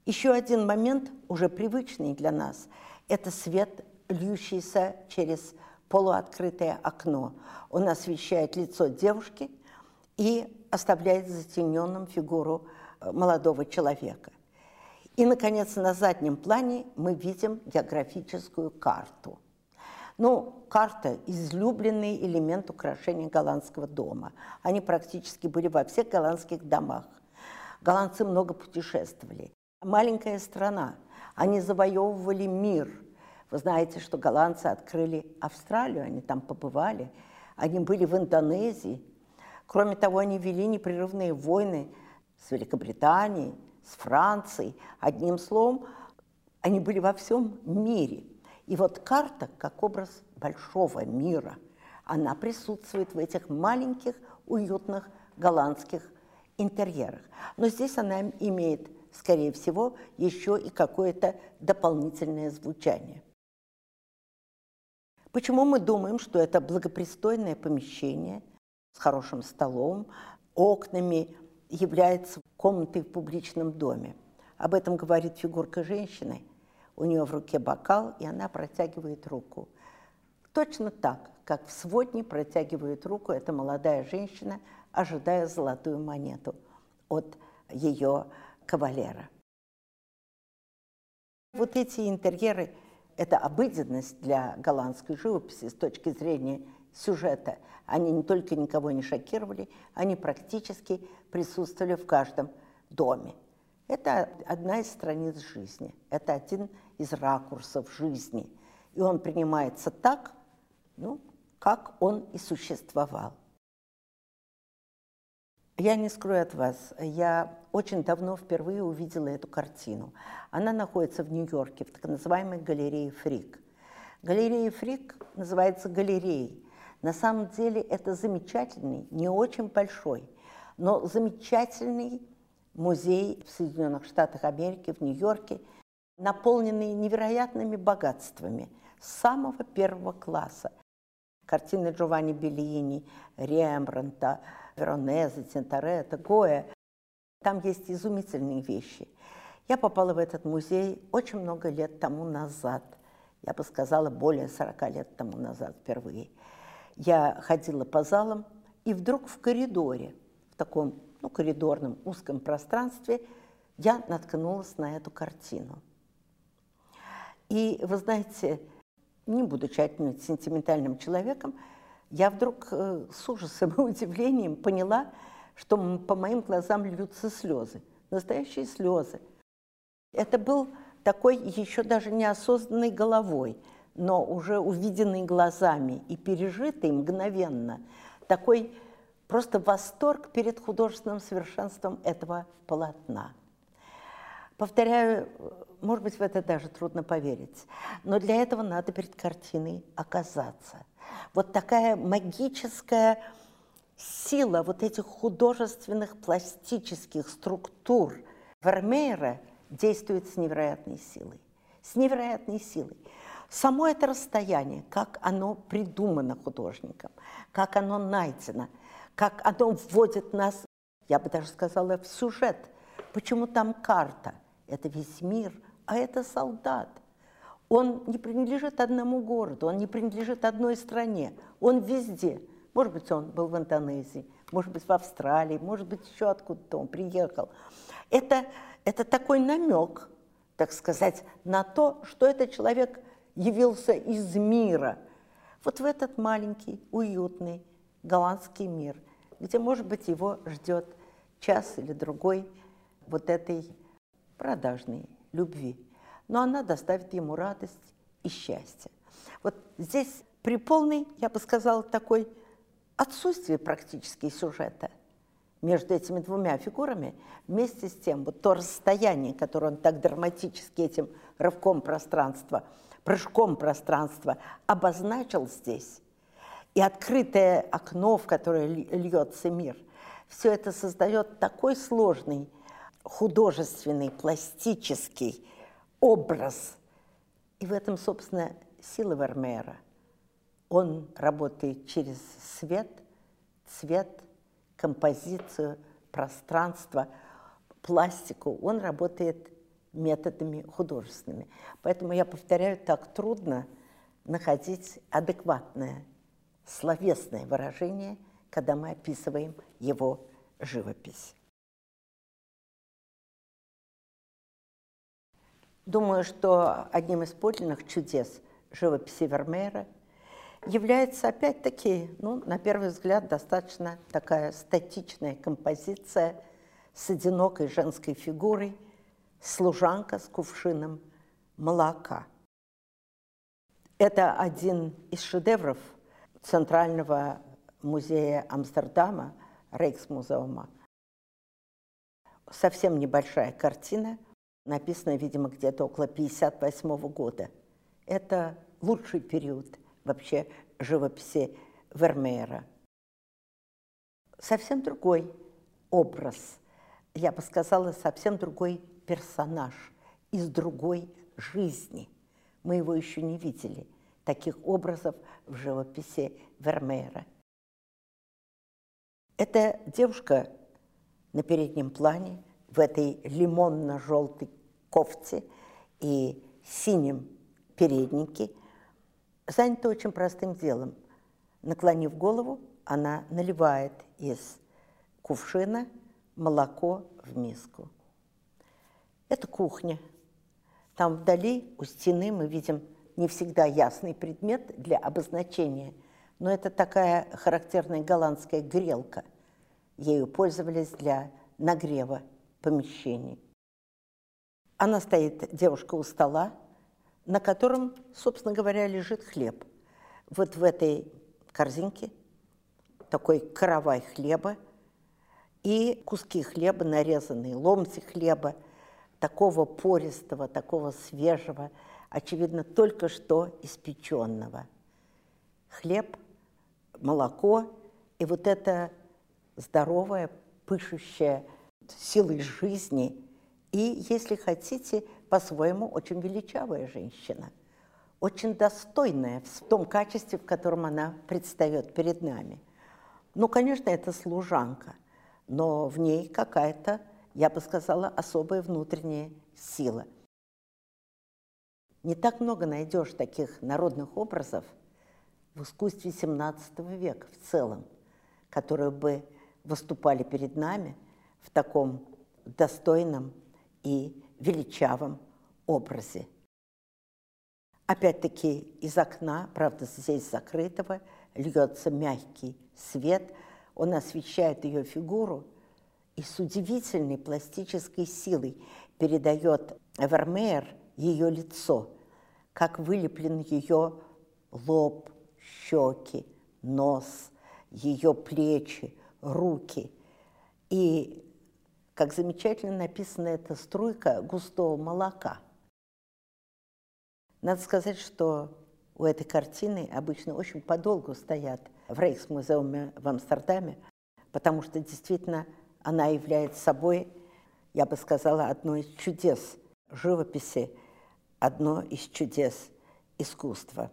Еще один момент, уже привычный для нас, это свет, льющийся через полуоткрытое окно. Он освещает лицо девушки и оставляет затененным фигуру молодого человека. И, наконец, на заднем плане мы видим географическую карту. Ну, карта – излюбленный элемент украшения голландского дома. Они практически были во всех голландских домах. Голландцы много путешествовали. Маленькая страна. Они завоевывали мир. Вы знаете, что голландцы открыли Австралию, они там побывали. Они были в Индонезии. Кроме того, они вели непрерывные войны с Великобританией, с Францией. Одним словом, они были во всем мире. И вот карта, как образ большого мира, она присутствует в этих маленьких, уютных голландских интерьерах. Но здесь она имеет, скорее всего, еще и какое-то дополнительное звучание. Почему мы думаем, что это благопристойное помещение с хорошим столом, окнами, является комнатой в публичном доме? Об этом говорит фигурка женщины. У нее в руке бокал, и она протягивает руку. Точно так, как в сводне протягивает руку эта молодая женщина, ожидая золотую монету от ее кавалера. Вот эти интерьеры – это обыденность для голландской живописи с точки зрения сюжета. Они не только никого не шокировали, они практически присутствовали в каждом доме. Это одна из страниц жизни, это один из ракурсов жизни. И он принимается так, ну, как он и существовал. Я не скрою от вас, я очень давно впервые увидела эту картину. Она находится в Нью-Йорке, в так называемой галерее Фрик. Галерея Фрик называется галереей. На самом деле это замечательный, не очень большой, но замечательный музей в Соединенных Штатах Америки, в Нью-Йорке, наполненный невероятными богатствами самого первого класса. Картины Джованни Беллини, Рембрандта, Веронезе, Тинторетто, Гоя. Там есть изумительные вещи. Я попала в этот музей очень много лет тому назад. Я бы сказала, более сорока лет тому назад впервые. Я ходила по залам, и вдруг в коридоре, в таком ну, коридорном узком пространстве, я наткнулась на эту картину. И вы знаете, не будучи отнюдь сентиментальным человеком, я вдруг э, с ужасом и удивлением поняла, что по моим глазам льются слезы, настоящие слезы. Это был такой еще даже неосознанный головой, но уже увиденный глазами и пережитый мгновенно, такой просто восторг перед художественным совершенством этого полотна. Повторяю, может быть, в это даже трудно поверить, но для этого надо перед картиной оказаться. Вот такая магическая сила вот этих художественных пластических структур Вермеера действует с невероятной силой. С невероятной силой. Само это расстояние, как оно придумано художником, как оно найдено, как оно вводит нас, я бы даже сказала, в сюжет. Почему там карта? Это весь мир, а это солдат. Он не принадлежит одному городу, он не принадлежит одной стране, он везде. Может быть, он был в Индонезии, может быть, в Австралии, может быть, еще откуда-то он приехал. Это, это такой намек, так сказать, на то, что этот человек явился из мира. Вот в этот маленький, уютный голландский мир, где, может быть, его ждет час или другой вот этой продажной любви. Но она доставит ему радость и счастье. Вот здесь при полной, я бы сказала, такой отсутствии практически сюжета между этими двумя фигурами, вместе с тем, вот то расстояние, которое он так драматически этим рывком пространства, прыжком пространства обозначил здесь, и открытое окно, в которое льется мир, все это создает такой сложный художественный, пластический образ. И в этом, собственно, сила Вермеера. Он работает через свет, цвет, композицию, пространство, пластику. Он работает методами художественными. Поэтому я повторяю, так трудно находить адекватное словесное выражение, когда мы описываем его живопись. Думаю, что одним из подлинных чудес живописи Вермеера является опять-таки, ну, на первый взгляд, достаточно такая статичная композиция с одинокой женской фигурой, служанка с кувшином молока. Это один из шедевров Центрального музея Амстердама, Рейхсмузеума. Совсем небольшая картина, написанная, видимо, где-то около пятьдесят восьмого года. Это лучший период вообще живописи Вермеера. Совсем другой образ, я бы сказала, совсем другой персонаж из другой жизни. Мы его еще не видели, таких образов в живописи Вермеера. Это девушка на переднем плане в этой лимонно-желтой кофте и синем переднике, занята очень простым делом. Наклонив голову, она наливает из кувшина молоко в миску. Это кухня. Там вдали у стены мы видим не всегда ясный предмет для обозначения, но это такая характерная голландская грелка. Ею пользовались для нагрева помещений. Она стоит, девушка, у стола, на котором, собственно говоря, лежит хлеб. Вот в этой корзинке такой каравай хлеба и куски хлеба, нарезанные ломти хлеба, такого пористого, такого свежего, очевидно, только что испеченного. Хлеб, молоко и вот эта здоровая, пышущая силой жизни и, если хотите, по-своему очень величавая женщина, очень достойная в том качестве, в котором она предстает перед нами. Ну, конечно, это служанка, но в ней какая-то, я бы сказала, особая внутренняя сила. Не так много найдешь таких народных образов в искусстве семнадцатого века в целом, которые бы выступали перед нами в таком достойном и величавом образе. Опять-таки из окна, правда, здесь закрытого, льется мягкий свет, он освещает ее фигуру и с удивительной пластической силой передает Вермеер ее лицо, как вылеплен ее лоб, щеки, нос, ее плечи, руки. И как замечательно написана эта струйка густого молока. Надо сказать, что у этой картины обычно очень подолгу стоят в Рейхсмузеуме в Амстердаме, потому что действительно она является собой, я бы сказала, одно из чудес живописи, одно из чудес искусства.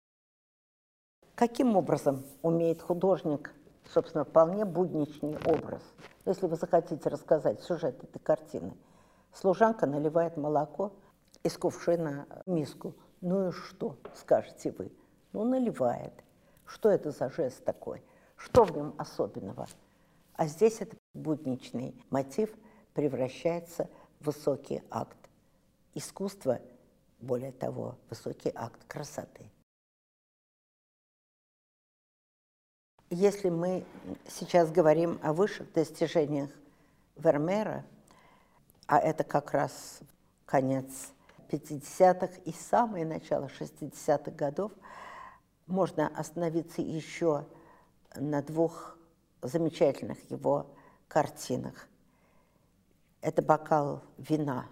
Каким образом умеет художник, собственно, вполне будничный образ? Если вы захотите рассказать сюжет этой картины. Служанка наливает молоко из кувшина в миску. Ну и что, скажете вы? Ну, наливает. Что это за жест такой? Что в нем особенного? А здесь этот будничный мотив превращается в высокий акт искусства, более того, высокий акт красоты. Если мы сейчас говорим о высших достижениях Вермеера, а это как раз конец пятидесятых и самое начало шестидесятых годов, можно остановиться еще на двух замечательных его картинах. Это бокал вина.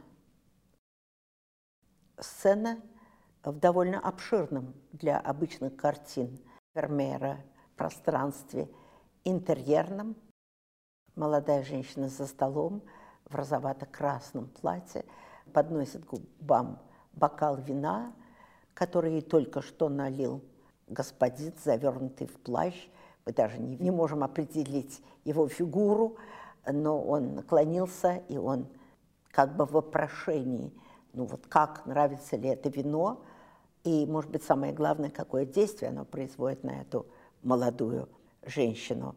Сцена в довольно обширном для обычных картин Вермеера пространстве интерьерном. Молодая женщина за столом в розовато-красном платье подносит к губам бокал вина, который ей только что налил господин, завернутый в плащ. Мы даже не, не можем определить его фигуру, но он наклонился, и он как бы в вопрошении ну вот как, нравится ли это вино, и, может быть, самое главное, какое действие оно производит на эту молодую женщину.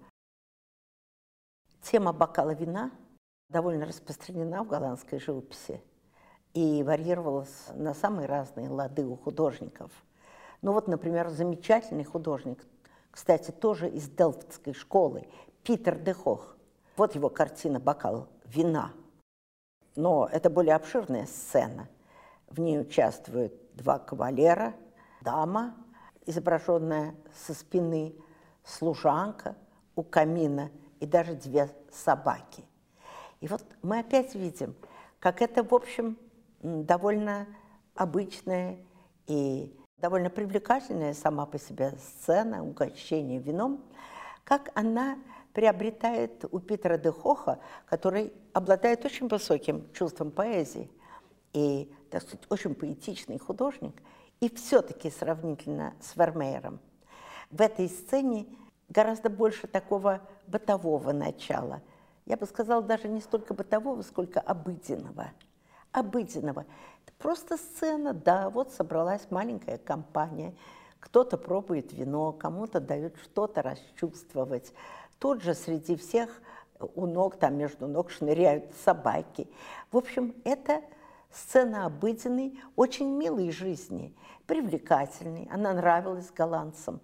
Тема бокала вина довольно распространена в голландской живописи и варьировалась на самые разные лады у художников. Ну вот, например, замечательный художник, кстати, тоже из Делфтской школы, Питер де Хох. Вот его картина «Бокал вина». Но это более обширная сцена. В ней участвуют два кавалера, дама, изображенная со спины, служанка у камина и даже две собаки. И вот мы опять видим, как это, в общем, довольно обычная и довольно привлекательная сама по себе сцена угощения вином, как она приобретает у Питера де Хоха, который обладает очень высоким чувством поэзии и, так сказать, очень поэтичный художник, и все-таки сравнительно с Вермеером. В этой сцене гораздо больше такого бытового начала. Я бы сказала, даже не столько бытового, сколько обыденного. Обыденного. Это просто сцена, да, вот собралась маленькая компания, кто-то пробует вино, кому-то дают что-то расчувствовать. Тут же среди всех у ног, там между ног шныряют собаки. В общем, это сцена обыденной, очень милой жизни, привлекательной. Она нравилась голландцам.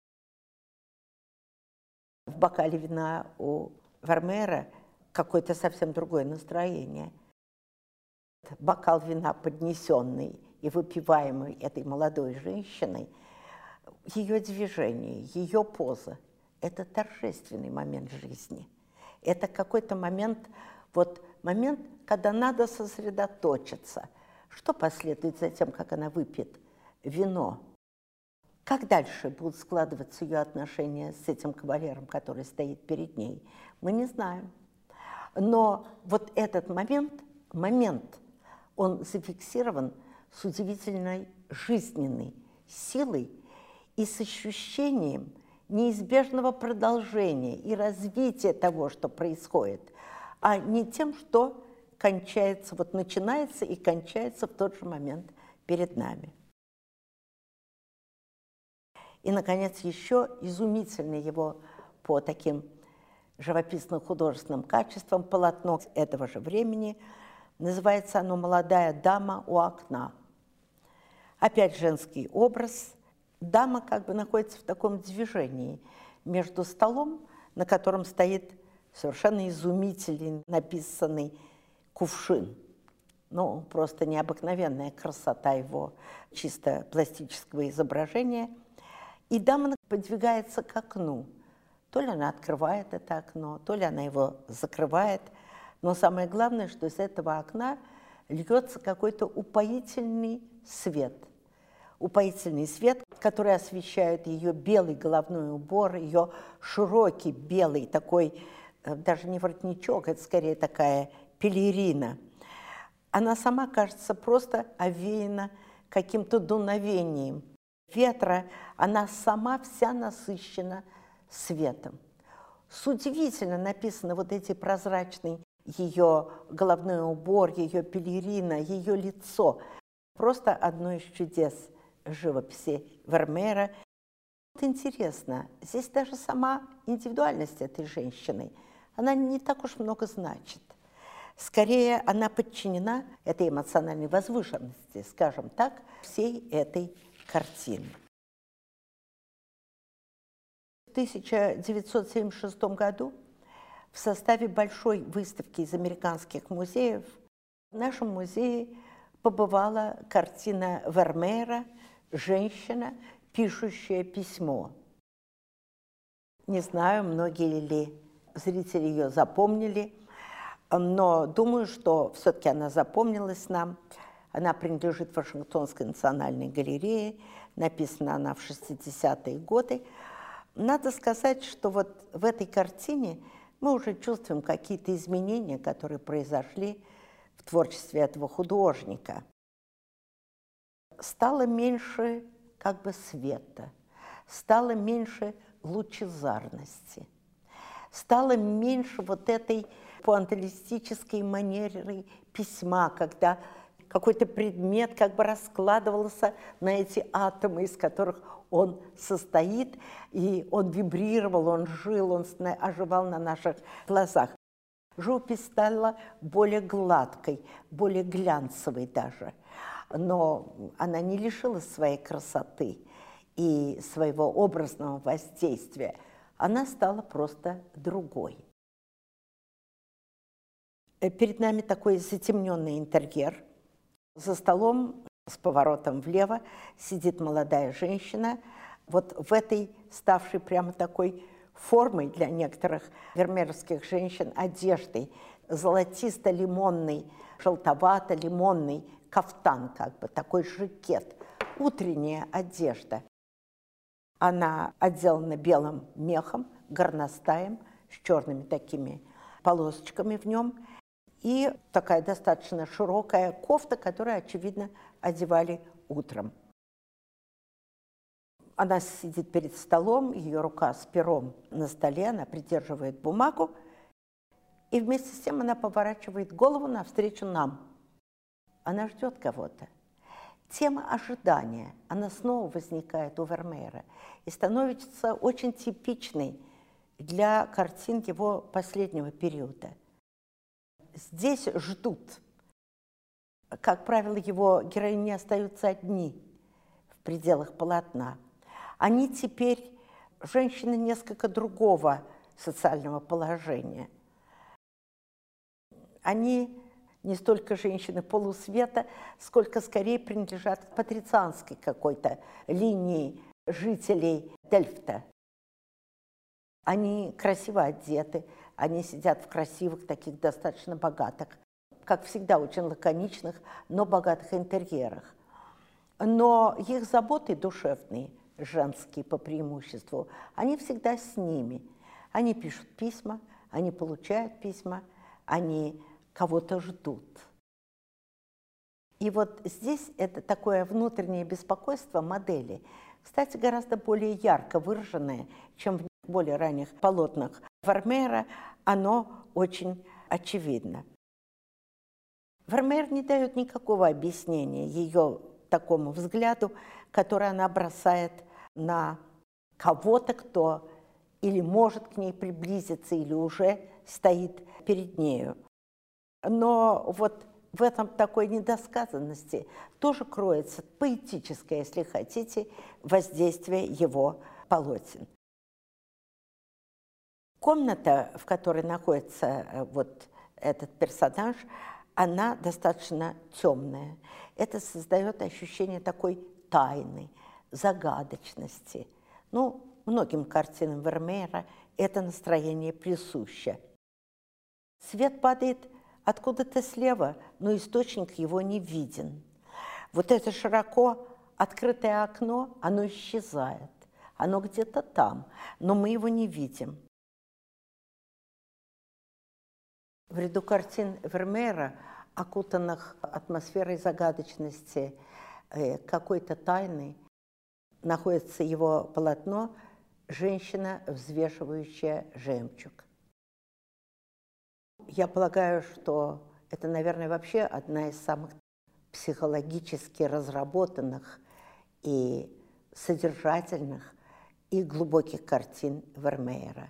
В бокале вина у Вермеера какое-то совсем другое настроение. Бокал вина, поднесенный и выпиваемый этой молодой женщиной, ее движение, ее поза – это торжественный момент жизни. Это какой-то момент, вот момент, когда надо сосредоточиться. Что последует за тем, как она выпьет вино? Как дальше будут складываться ее отношения с этим кавалером, который стоит перед ней, мы не знаем. Но вот этот момент, момент, он зафиксирован с удивительной жизненной силой и с ощущением неизбежного продолжения и развития того, что происходит, а не тем, что кончается, вот начинается и кончается в тот же момент перед нами. И, наконец, еще изумительно его по таким живописно-художественным качествам полотно этого же времени. Называется оно «Молодая дама у окна». Опять женский образ. Дама как бы находится в таком движении между столом, на котором стоит совершенно изумительный написанный кувшин. Ну, просто необыкновенная красота его чисто пластического изображения. И дама подвигается к окну. То ли она открывает это окно, то ли она его закрывает. Но самое главное, что из этого окна льется какой-то упоительный свет. Упоительный свет, который освещает ее белый головной убор, ее широкий белый такой, даже не воротничок, это скорее такая пелерина. Она сама кажется просто овеяна каким-то дуновением ветра, она сама вся насыщена светом. С удивительно написаны вот эти прозрачные ее головной убор, ее пелерина, ее лицо. Просто одно из чудес живописи Вермеера. Вот интересно, здесь даже сама индивидуальность этой женщины, она не так уж много значит. Скорее, она подчинена этой эмоциональной возвышенности, скажем так, всей этой картины. В тысяча девятьсот семьдесят шестом году в составе большой выставки из американских музеев в нашем музее побывала картина Вермеера «Женщина, пишущая письмо». Не знаю, многие ли зрители ее запомнили, но думаю, что все-таки она запомнилась нам. Она принадлежит Вашингтонской национальной галерее, написана она в шестидесятые годы. Надо сказать, что вот в этой картине мы уже чувствуем какие-то изменения, которые произошли в творчестве этого художника. Стало меньше как бы света, стало меньше лучезарности, стало меньше вот этой пуантилистической манеры письма, когда какой-то предмет как бы раскладывался на эти атомы, из которых он состоит, и он вибрировал, он жил, он оживал на наших глазах. Живопись стала более гладкой, более глянцевой даже, но она не лишилась своей красоты и своего образного воздействия. Она стала просто другой. Перед нами такой затемненный интерьер. За столом с поворотом влево сидит молодая женщина, вот в этой, ставшей прямо такой формой для некоторых вермееровских женщин одеждой, золотисто-лимонный, желтовато-лимонный кафтан, как бы такой жакет, утренняя одежда. Она отделана белым мехом, горностаем, с черными такими полосочками в нем, и такая достаточно широкая кофта, которую, очевидно, одевали утром. Она сидит перед столом, ее рука с пером на столе, она придерживает бумагу, и вместе с тем она поворачивает голову навстречу нам. Она ждет кого-то. Тема ожидания, она снова возникает у Вермеера и становится очень типичной для картин его последнего периода. Здесь ждут. Как правило, его героини остаются одни в пределах полотна. Они теперь женщины несколько другого социального положения. Они не столько женщины полусвета, сколько скорее принадлежат к патрицианской какой-то линии жителей Дельфта. Они красиво одеты, они сидят в красивых, таких достаточно богатых, как всегда, очень лаконичных, но богатых интерьерах. Но их заботы душевные, женские по преимуществу, они всегда с ними. Они пишут письма, они получают письма, они кого-то ждут. И вот здесь это такое внутреннее беспокойство модели, кстати, гораздо более ярко выраженное, чем в более ранних полотнах Вермеера, оно очень очевидно. Вермеер не дает никакого объяснения ее такому взгляду, который она бросает на кого-то, кто или может к ней приблизиться, или уже стоит перед нею. Но вот в этом такой недосказанности тоже кроется поэтическое, если хотите, воздействие его полотен. Комната, в которой находится вот этот персонаж, она достаточно темная. Это создает ощущение такой тайны, загадочности. Ну, многим картинам Вермеера это настроение присуще. Свет падает откуда-то слева, но источник его не виден. Вот это широко открытое окно, оно исчезает. Оно где-то там, но мы его не видим. В ряду картин Вермеера, окутанных атмосферой загадочности, какой-то тайны, находится его полотно «Женщина, взвешивающая жемчуг». Я полагаю, что это, наверное, вообще одна из самых психологически разработанных и содержательных и глубоких картин Вермеера.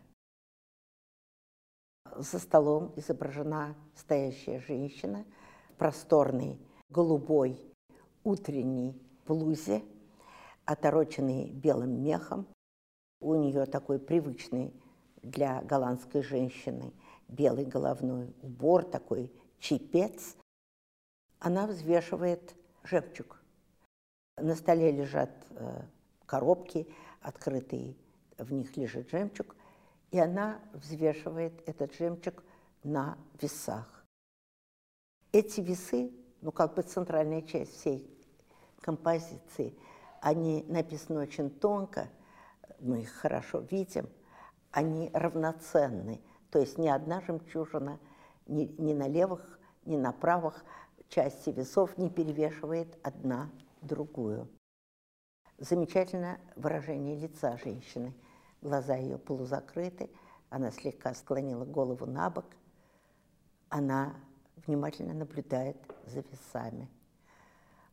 За столом изображена стоящая женщина в просторной голубой утренней блузе, отороченной белым мехом. У нее такой привычный для голландской женщины белый головной убор, такой чепец. Она взвешивает жемчуг. На столе лежат коробки, открытые, в них лежит жемчуг, и она взвешивает этот жемчуг на весах. Эти весы, ну как бы центральная часть всей композиции, они написаны очень тонко, мы их хорошо видим, они равноценны. То есть ни одна жемчужина ни, ни на левых, ни на правых части весов не перевешивает одна другую. Замечательное выражение лица женщины. Глаза ее полузакрыты, она слегка склонила голову на бок, она внимательно наблюдает за весами.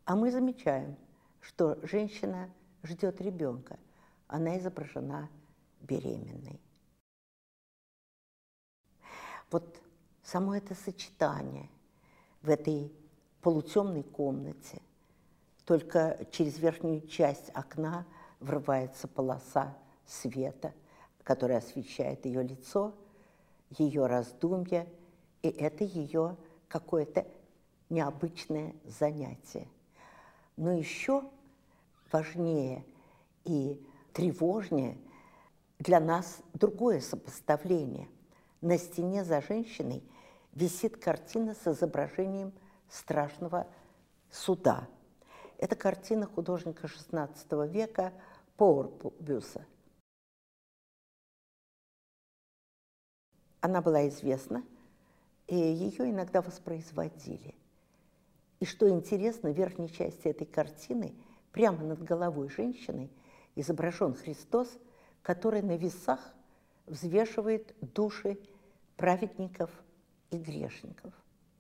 А мы замечаем, что женщина ждет ребенка, она изображена беременной. Вот само это сочетание в этой полутемной комнате, только через верхнюю часть окна врывается полоса света, которая освещает ее лицо, ее раздумья, и это ее какое-то необычное занятие. Но еще важнее и тревожнее для нас другое сопоставление. На стене за женщиной висит картина с изображением страшного суда. Это картина художника шестнадцатого века Поурбюса. Она была известна, и ее иногда воспроизводили. И что интересно, в верхней части этой картины, прямо над головой женщины, изображен Христос, который на весах взвешивает души праведников и грешников.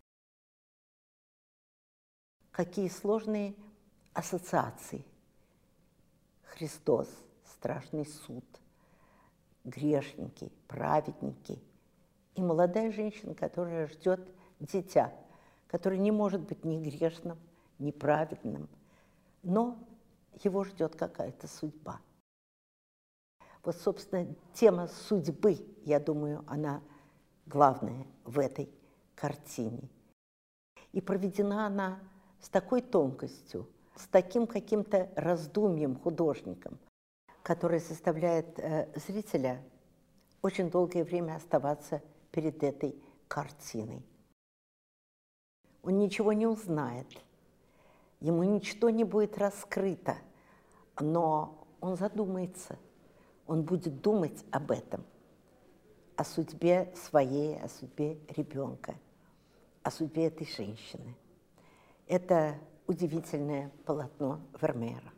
Какие сложные ассоциации. Христос, страшный суд, грешники, праведники и молодая женщина, которая ждет дитя, который не может быть ни грешным, ни праведным, но его ждет какая-то судьба. Вот, собственно, тема судьбы, я думаю, она главная в этой картине. И проведена она с такой тонкостью, с таким каким-то раздумьем художником, который заставляет э, зрителя очень долгое время оставаться перед этой картиной. Он ничего не узнает, ему ничто не будет раскрыто, но он задумается, он будет думать об этом, о судьбе своей, о судьбе ребенка, о судьбе этой женщины. Это удивительное полотно Вермеера.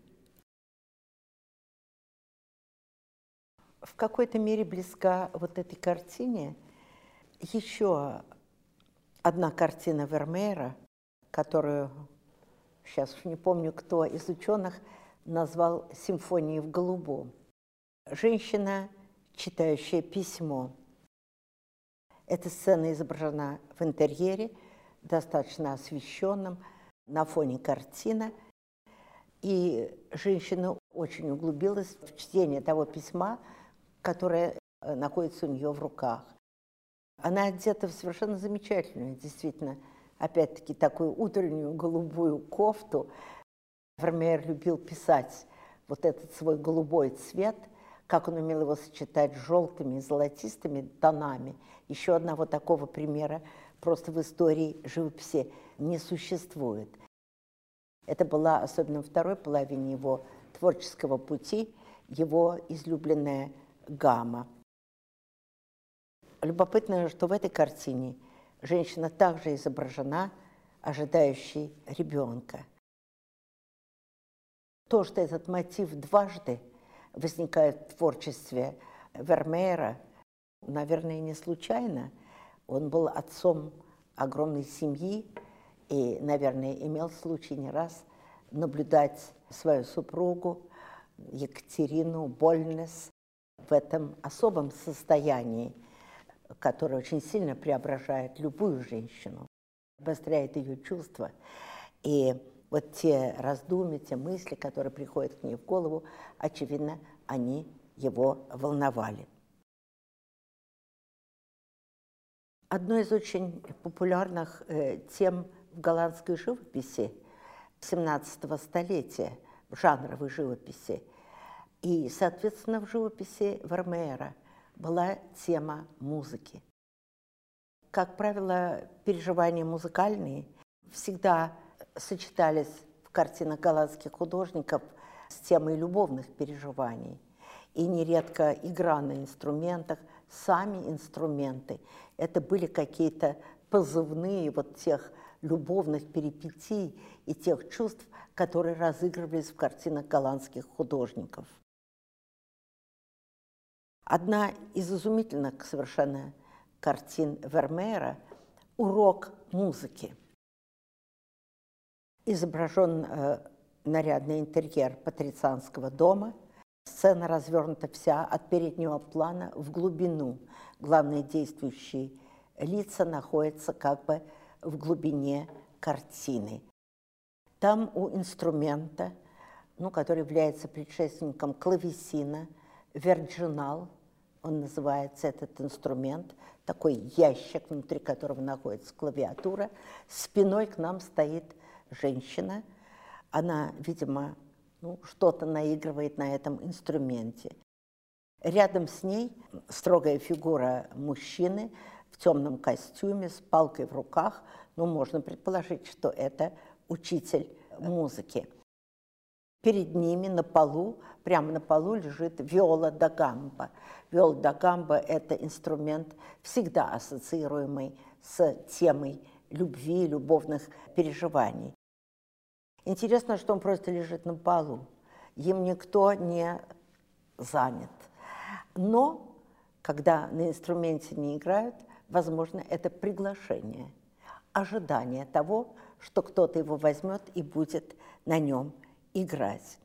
В какой-то мере близка вот этой картине еще одна картина Вермеера, которую, сейчас уж не помню, кто из ученых назвал «Симфонией в голубом». Женщина, читающая письмо. Эта сцена изображена в интерьере, достаточно освещенном, на фоне картина. И женщина очень углубилась в чтение того письма, которое находится у нее в руках. Она одета в совершенно замечательную, действительно, опять-таки, такую утреннюю голубую кофту. Вермеер любил писать вот этот свой голубой цвет, как он умел его сочетать с желтыми и золотистыми тонами. Еще одного такого примера просто в истории живописи не существует. Это была, особенно во второй половине его творческого пути, его излюбленная гамма. Любопытно, что в этой картине женщина также изображена, ожидающей ребенка. То, что этот мотив дважды возникает в творчестве Вермеера, наверное, не случайно. Он был отцом огромной семьи и, наверное, имел случай не раз наблюдать свою супругу Екатерину Больнес в этом особом состоянии, которое очень сильно преображает любую женщину, обостряет ее чувства. И вот те раздумья, те мысли, которые приходят к ней в голову, очевидно, они его волновали. Одной из очень популярных э, тем в голландской живописи семнадцатого столетия, в жанровой живописи, и, соответственно, в живописи Вермеера была тема музыки. Как правило, переживания музыкальные всегда сочетались в картинах голландских художников с темой любовных переживаний. И нередко игра на инструментах, сами инструменты, это были какие-то позывные вот тех любовных перипетий и тех чувств, которые разыгрывались в картинах голландских художников. Одна из изумительных совершенно картин Вермеера – «Урок музыки». Изображен э, нарядный интерьер патрицианского дома. Сцена развернута вся от переднего плана в глубину. Главные действующие лица находятся как бы в глубине картины. Там у инструмента, ну, который является предшественником клавесина, вирджинал, он называется этот инструмент, такой ящик, внутри которого находится клавиатура. Спиной к нам стоит женщина. Она, видимо, ну, что-то наигрывает на этом инструменте. Рядом с ней строгая фигура мужчины в темном костюме с палкой в руках. Ну, можно предположить, что это учитель музыки. Перед ними на полу, прямо на полу лежит виола да гамба. Виола да гамба – это инструмент, всегда ассоциируемый с темой любви, любовных переживаний. Интересно, что он просто лежит на полу. Им никто не занят. Но, когда на инструменте не играют, возможно, это приглашение, ожидание того, что кто-то его возьмет и будет на нем играть.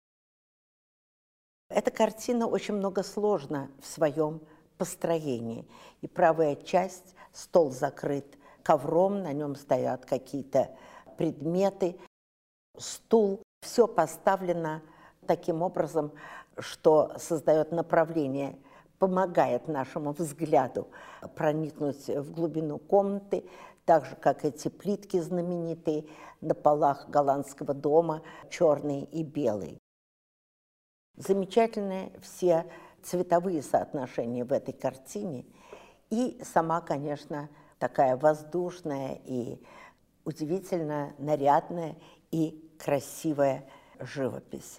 Эта картина очень многосложна в своем построении. И правая часть, стол закрыт ковром, на нем стоят какие-то предметы, стул. Все поставлено таким образом, что создает направление, помогает нашему взгляду проникнуть в глубину комнаты, так же, как эти плитки знаменитые на полах голландского дома, черные и белые. Замечательные все цветовые соотношения в этой картине и сама, конечно, такая воздушная и удивительно нарядная и красивая живопись.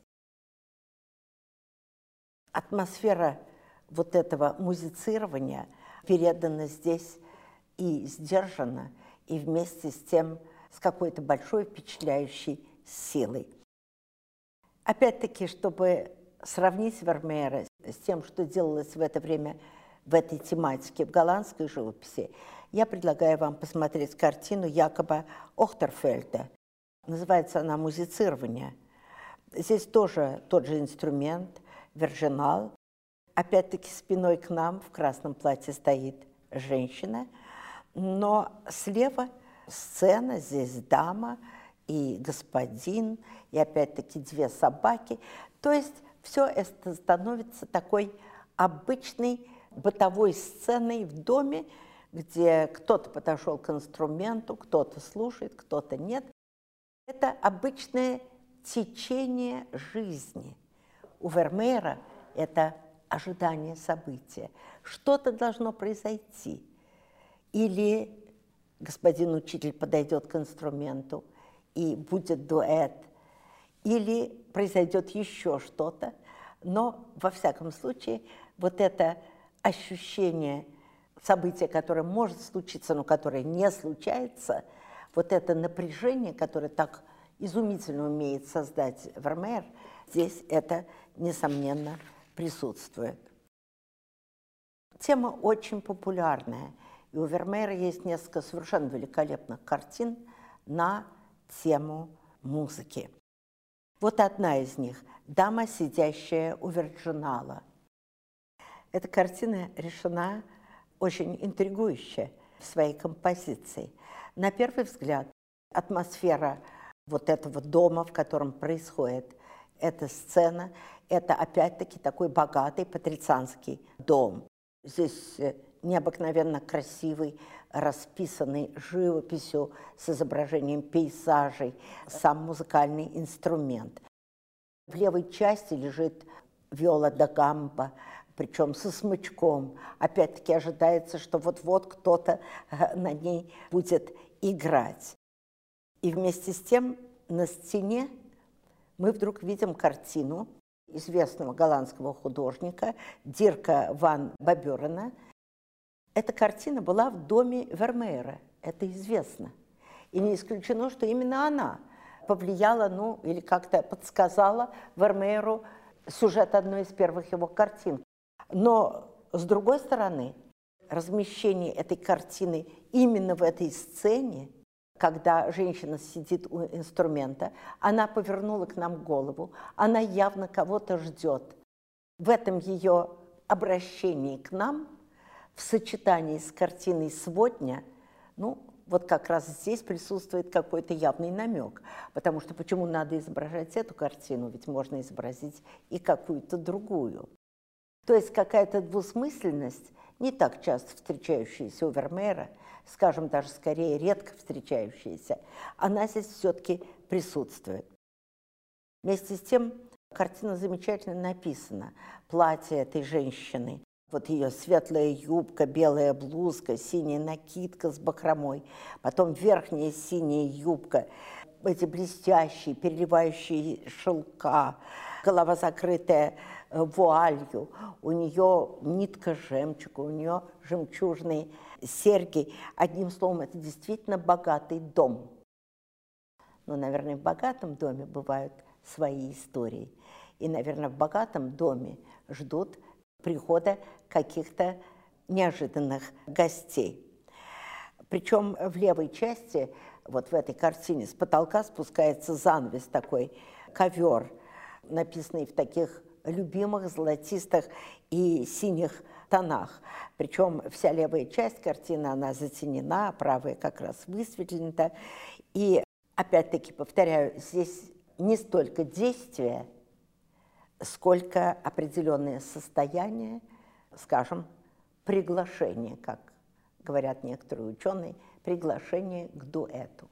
Атмосфера вот этого музицирования передана здесь и сдержана, и вместе с тем с какой-то большой впечатляющей силой. Опять-таки, чтобы сравнить Вермеера с тем, что делалось в это время в этой тематике в голландской живописи, я предлагаю вам посмотреть картину Якоба Охтерфельда. Называется она «Музицирование». Здесь тоже тот же инструмент, вирджинал. Опять-таки спиной к нам в красном платье стоит женщина, но слева сцена, здесь дама и господин, и опять-таки две собаки. То есть все это становится такой обычной бытовой сценой в доме, где кто-то подошел к инструменту, кто-то слушает, кто-то нет. Это обычное течение жизни. У Вермеера это ожидание события. Что-то должно произойти. Или господин учитель подойдет к инструменту и будет дуэт, или произойдет еще что-то. Но, во всяком случае, вот это ощущение события, которое может случиться, но которое не случается, вот это напряжение, которое так изумительно умеет создать Вермеер, здесь это, несомненно, присутствует. Тема очень популярная, и у Вермеера есть несколько совершенно великолепных картин на тему музыки. Вот одна из них – «Дама, сидящая у вирджинала». Эта картина решена очень интригующе в своей композиции. На первый взгляд, атмосфера вот этого дома, в котором происходит эта сцена, это опять-таки такой богатый патрицианский дом. Здесь необыкновенно красивый, расписанный живописью с изображением пейзажей, сам музыкальный инструмент. В левой части лежит виола да гамба, причем со смычком. Опять-таки ожидается, что вот-вот кто-то на ней будет играть. И вместе с тем на стене мы вдруг видим картину известного голландского художника Дирка ван Баберена. Эта картина была в доме Вермеера, это известно. И не исключено, что именно она повлияла, ну, или как-то подсказала Вермееру сюжет одной из первых его картин. Но, с другой стороны, размещение этой картины именно в этой сцене когда женщина сидит у инструмента, она повернула к нам голову, она явно кого-то ждет. В этом ее обращении к нам, в сочетании с картиной «Сводня», ну, вот как раз здесь присутствует какой-то явный намек, потому что почему надо изображать эту картину, ведь можно изобразить и какую-то другую. То есть какая-то двусмысленность, не так часто встречающаяся у Вермеера, скажем, даже скорее редко встречающаяся, она здесь все-таки присутствует. Вместе с тем, картина замечательно написана. Платье этой женщины, вот ее светлая юбка, белая блузка, синяя накидка с бахромой, потом верхняя синяя юбка, эти блестящие, переливающие шелка, голова закрытая вуалью, у нее нитка жемчуга, у нее жемчужные серьги. Одним словом, это действительно богатый дом. Но, наверное, в богатом доме бывают свои истории. И, наверное, в богатом доме ждут прихода каких-то неожиданных гостей. Причем в левой части, вот в этой картине, с потолка спускается занавес такой, ковер, написанный в таких любимых золотистых и синих тонах. Причем вся левая часть картины, она затенена, а правая как раз высветлена. И опять-таки, повторяю, здесь не столько действие, сколько определенное состояние, скажем, приглашение, как говорят некоторые ученые, приглашение к дуэту.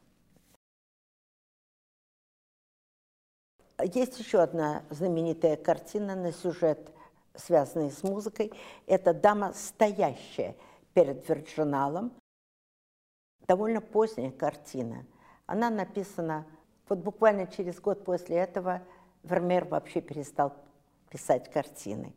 Есть еще одна знаменитая картина на сюжет, связанный с музыкой. Это «Дама, стоящая перед Вирджиналом». Довольно поздняя картина. Она написана, вот буквально через год после этого Вермеер вообще перестал писать картины.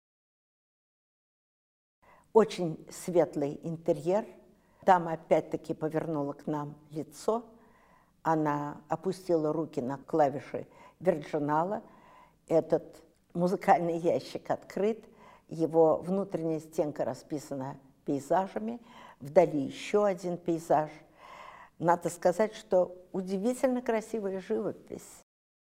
Очень светлый интерьер. Дама опять-таки повернула к нам лицо. Она опустила руки на клавиши Вирджинала. Этот музыкальный ящик открыт. Его внутренняя стенка расписана пейзажами. Вдали еще один пейзаж. Надо сказать, что удивительно красивая живопись.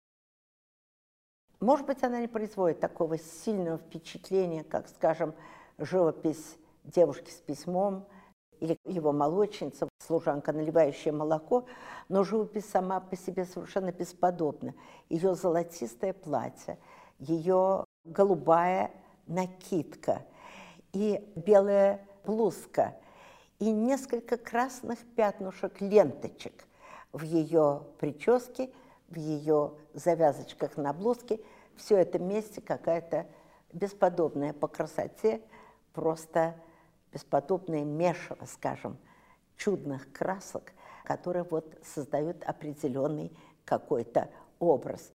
Может быть, она не производит такого сильного впечатления, как, скажем, живопись девушки с письмом или его молочница, служанка, наливающая молоко, но живопись сама по себе совершенно бесподобна. Ее золотистое платье, ее голубая накидка и белая блузка, и несколько красных пятнышек, ленточек в ее прическе, в ее завязочках на блузке. Все это вместе какая-то бесподобная по красоте, просто бесподобное месиво, скажем, чудных красок, которые вот создают определенный какой-то образ.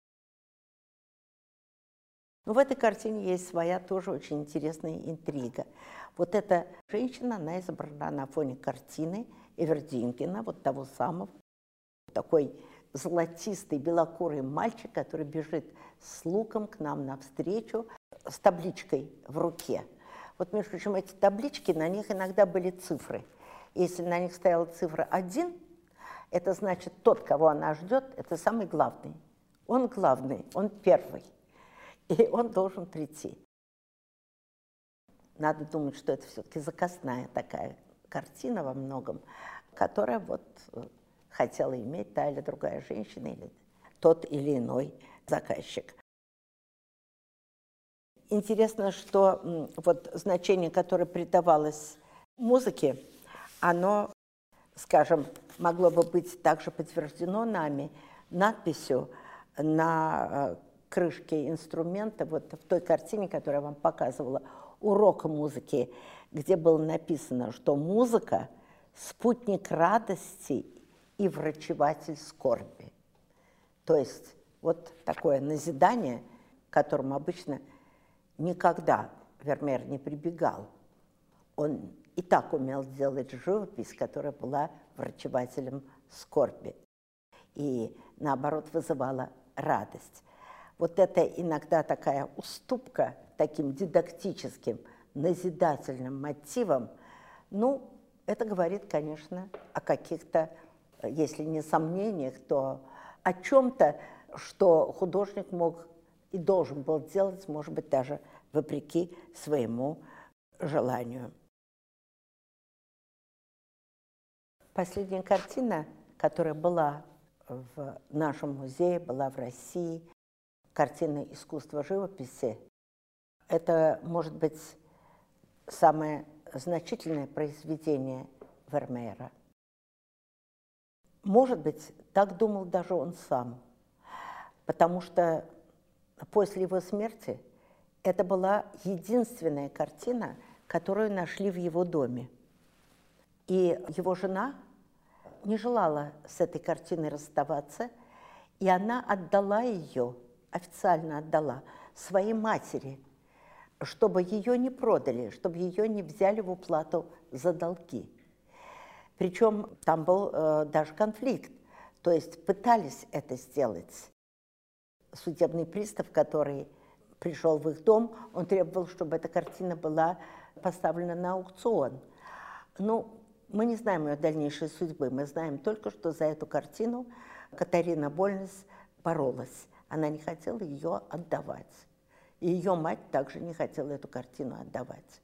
Но в этой картине есть своя тоже очень интересная интрига. Вот эта женщина, она изображена на фоне картины Эвердингена, вот того самого, такой золотистый белокурый мальчик, который бежит с луком к нам навстречу, с табличкой в руке. Вот, между прочим, эти таблички, на них иногда были цифры. Если на них стояла цифра один, это значит, тот, кого она ждет, это самый главный. Он главный, он первый. И он должен прийти. Надо думать, что это все-таки заказная такая картина во многом, которая вот хотела иметь та или другая женщина, или тот или иной заказчик. Интересно, что вот значение, которое придавалось музыке, оно, скажем, могло бы быть также подтверждено нами надписью на крышке инструмента, вот в той картине, которую я вам показывала, урок музыки, где было написано, что музыка – спутник радости и врачеватель скорби. То есть вот такое назидание, к которому обычно никогда Вермеер не прибегал. Он и так умел делать живопись, которая была врачевателем скорби. И, наоборот, вызывала радость. Вот это иногда такая уступка таким дидактическим, назидательным мотивам, ну, это говорит, конечно, о каких-то если не сомнениях, то о чем-то, что художник мог и должен был делать, может быть, даже вопреки своему желанию. Последняя картина, которая была в нашем музее, была в России, картина искусства живописи, это, может быть, самое значительное произведение Вермеера. Может быть, так думал даже он сам, потому что после его смерти это была единственная картина, которую нашли в его доме. И его жена не желала с этой картиной расставаться, и она отдала ее, официально отдала, своей матери, чтобы ее не продали, чтобы ее не взяли в уплату за долги. Причем там был э, даже конфликт, то есть пытались это сделать. Судебный пристав, который пришел в их дом, он требовал, чтобы эта картина была поставлена на аукцион. Ну, мы не знаем ее дальнейшей судьбы, мы знаем только, что за эту картину Катарина Больнес боролась. Она не хотела ее отдавать. И ее мать также не хотела эту картину отдавать.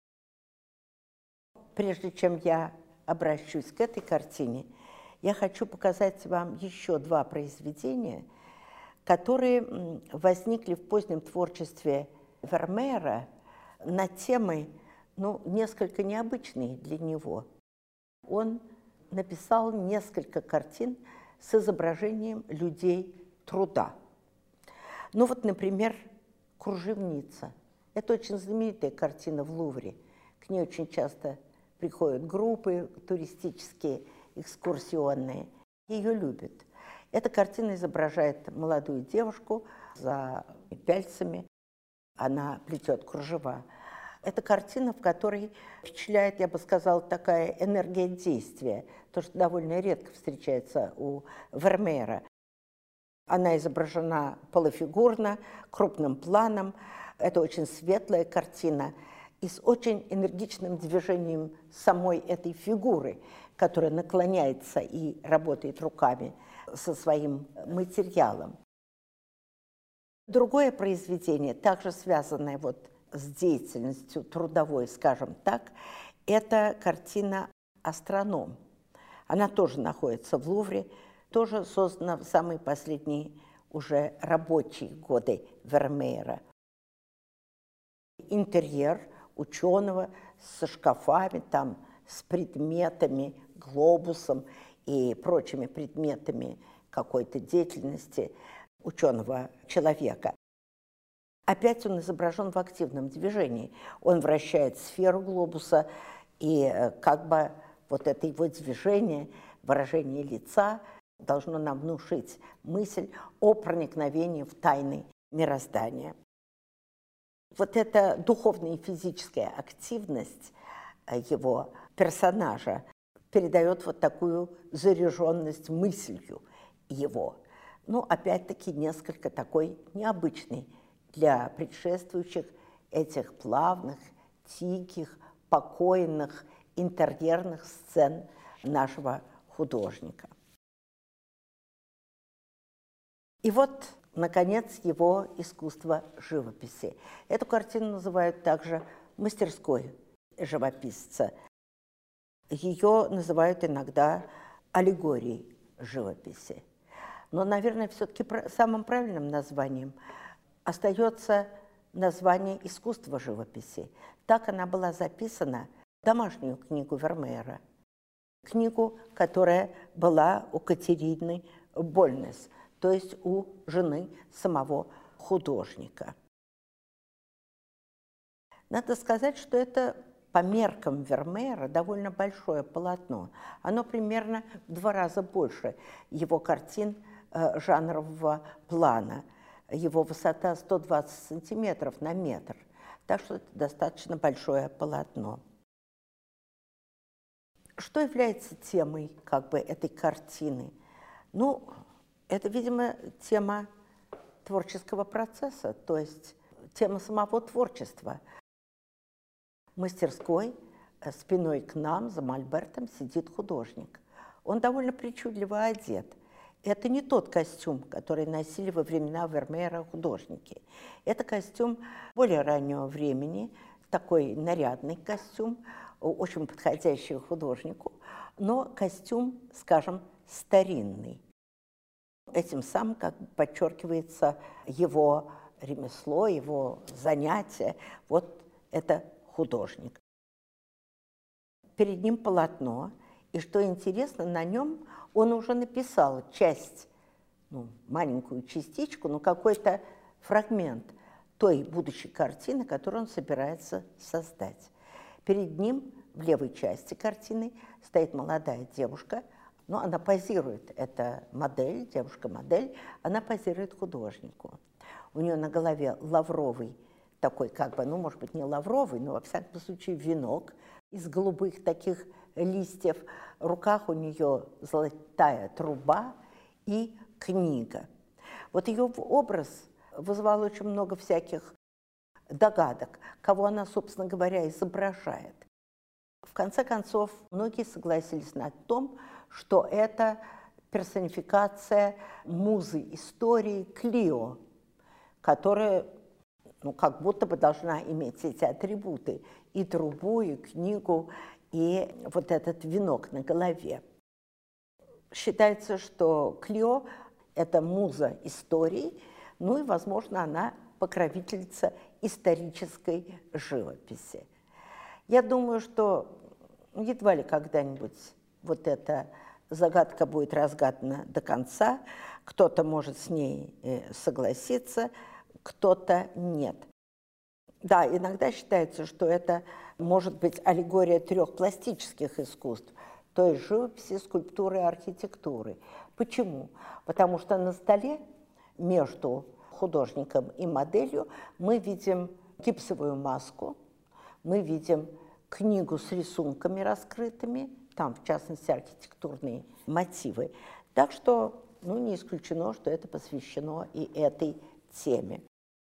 Прежде чем я обращусь к этой картине, я хочу показать вам еще два произведения, которые возникли в позднем творчестве Вермеера на темы, ну, несколько необычные для него. Он написал несколько картин с изображением людей труда. Ну вот, например, «Кружевница». Это очень знаменитая картина в Лувре. К ней очень часто приходят группы туристические, экскурсионные. Ее любят. Эта картина изображает молодую девушку за пяльцами. Она плетет кружева. Это картина, в которой впечатляет, я бы сказала, такая энергия действия, то, что довольно редко встречается у Вермеера. Она изображена полуфигурно, крупным планом. Это очень светлая картина и с очень энергичным движением самой этой фигуры, которая наклоняется и работает руками со своим материалом. Другое произведение, также связанное вот с деятельностью трудовой, скажем так, это картина «Астроном». Она тоже находится в Лувре, тоже создана в самые последние уже рабочие годы Вермеера. Интерьер ученого со шкафами, там, с предметами, глобусом и прочими предметами какой-то деятельности ученого человека. Опять он изображен в активном движении. Он вращает сферу глобуса, и как бы вот это его движение, выражение лица должно нам внушить мысль о проникновении в тайны мироздания. Вот эта духовная и физическая активность его персонажа передает вот такую заряженность мыслью его. Ну, опять-таки, несколько такой необычный для предшествующих этих плавных, тихих, покойных, интерьерных сцен нашего художника. И вот, наконец, его искусство живописи. Эту картину называют также мастерской живописца. Ее называют иногда аллегорией живописи. Но, наверное, все-таки самым правильным названием остается название искусства живописи. Так она была записана в домашнюю книгу Вермеера, книгу, которая была у Катерины Больнес, то есть у жены самого художника. Надо сказать, что это по меркам Вермеера довольно большое полотно. Оно примерно в два раза больше его картин э, жанрового плана. Его высота сто двадцать сантиметров на метр, так что это достаточно большое полотно. Что является темой как бы этой картины? Ну, это, видимо, тема творческого процесса, то есть тема самого творчества. В мастерской спиной к нам за мольбертом сидит художник. он довольно причудливо одет. Это не тот костюм, который носили во времена Вермеера художники. Это костюм более раннего времени, такой нарядный костюм, очень подходящий художнику, но костюм, скажем, старинный. Этим самым как бы подчеркивается его ремесло, его занятие. Вот это художник. Перед ним полотно, и что интересно, на нем он уже написал часть, ну, маленькую частичку, но какой-то фрагмент той будущей картины, которую он собирается создать. Перед ним в левой части картины стоит молодая девушка, но она позирует, это модель, девушка-модель, она позирует художнику. У нее на голове лавровый, такой как бы, ну, может быть, не лавровый, но, во всяком случае, венок из голубых таких листьев. В руках у нее золотая труба и книга. Вот ее образ вызвал очень много всяких догадок, кого она, собственно говоря, изображает. В конце концов, многие согласились на том, что это персонификация музы истории Клио, которая, ну, как будто бы должна иметь эти атрибуты: и трубу, и книгу, и вот этот венок на голове. Считается, что Клио – это муза истории, ну и, возможно, она покровительница исторической живописи. Я думаю, что едва ли когда-нибудь вот эта загадка будет разгадана до конца. Кто-то может с ней согласиться, кто-то нет. Да, иногда считается, что это может быть аллегория трех пластических искусств, то есть живописи, скульптуры и архитектуры. Почему? Потому что на столе между художником и моделью мы видим гипсовую маску, мы видим книгу с рисунками раскрытыми, там, в частности, архитектурные мотивы. Так что, ну, не исключено, что это посвящено и этой теме.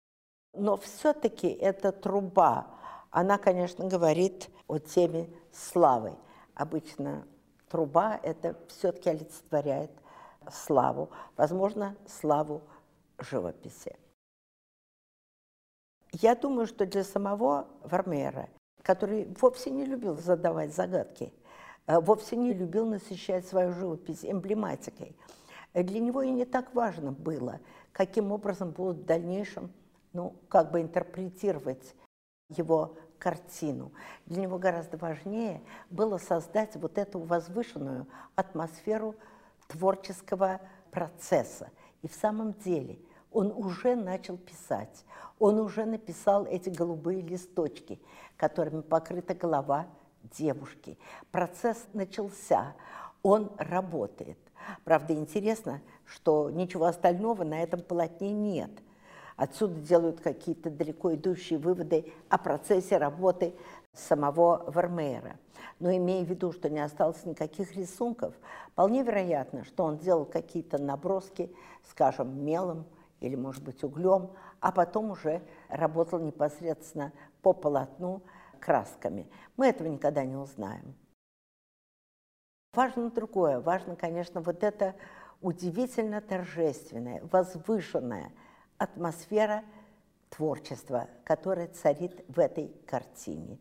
Но все-таки эта труба, она, конечно, говорит о теме славы. Обычно труба – это все-таки олицетворяет славу, возможно, славу живописи. Я думаю, что для самого Вермеера, который вовсе не любил задавать загадки, вовсе не любил насыщать свою живопись эмблематикой, для него и не так важно было, каким образом будут в дальнейшем, ну, как бы интерпретировать его картину. Для него гораздо важнее было создать вот эту возвышенную атмосферу творческого процесса. И в самом деле он уже начал писать, он уже написал эти голубые листочки, которыми покрыта голова девушки. Процесс начался, он работает. Правда, интересно, что ничего остального на этом полотне нет. Отсюда делают какие-то далеко идущие выводы о процессе работы самого Вермеера. Но имея в виду, что не осталось никаких рисунков, вполне вероятно, что он делал какие-то наброски, скажем, мелом или, может быть, углем, а потом уже работал непосредственно по полотну красками. Мы этого никогда не узнаем. Важно другое. Важно, конечно, вот эта удивительно торжественная, возвышенная атмосфера творчества, которая царит в этой картине.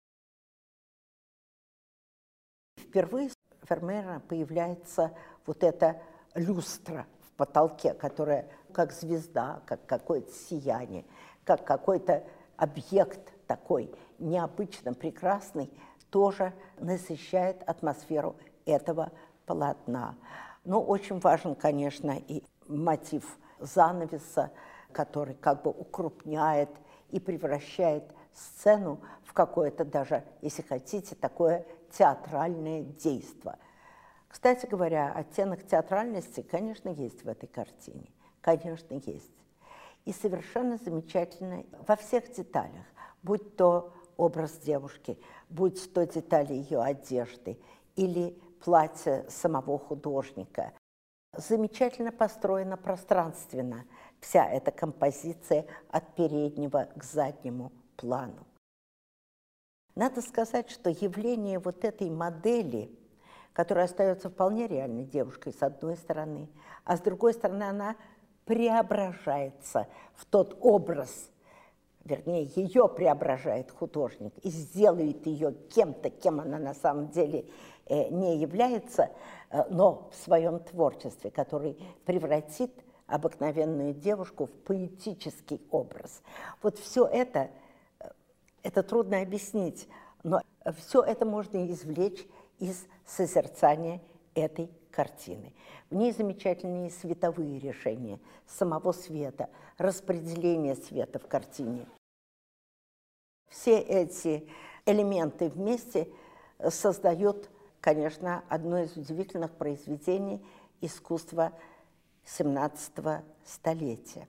Впервые у Вермеера появляется вот эта люстра в потолке, которая как звезда, как какое-то сияние, как какой-то объект такой необычно прекрасный, тоже насыщает атмосферу этого полотна. Но очень важен, конечно, и мотив занавеса, который как бы укрупняет и превращает сцену в какое-то даже, если хотите, такое театральное действо. Кстати говоря, оттенок театральности, конечно, есть в этой картине. Конечно, есть. И совершенно замечательно во всех деталях, будь то образ девушки, будь то детали ее одежды или платье самого художника. Замечательно построена пространственно вся эта композиция от переднего к заднему плану. Надо сказать, что явление вот этой модели, которая остается вполне реальной девушкой с одной стороны, а с другой стороны она преображается в тот образ, вернее, ее преображает художник и сделает ее кем-то, кем она на самом деле не является, но в своем творчестве, который превратит обыкновенную девушку в поэтический образ. Вот все это, это трудно объяснить, но все это можно извлечь из созерцания этой картины. В ней замечательные световые решения самого света, распределение света в картине. Все эти элементы вместе создают, конечно, одно из удивительных произведений искусства семнадцатого столетия.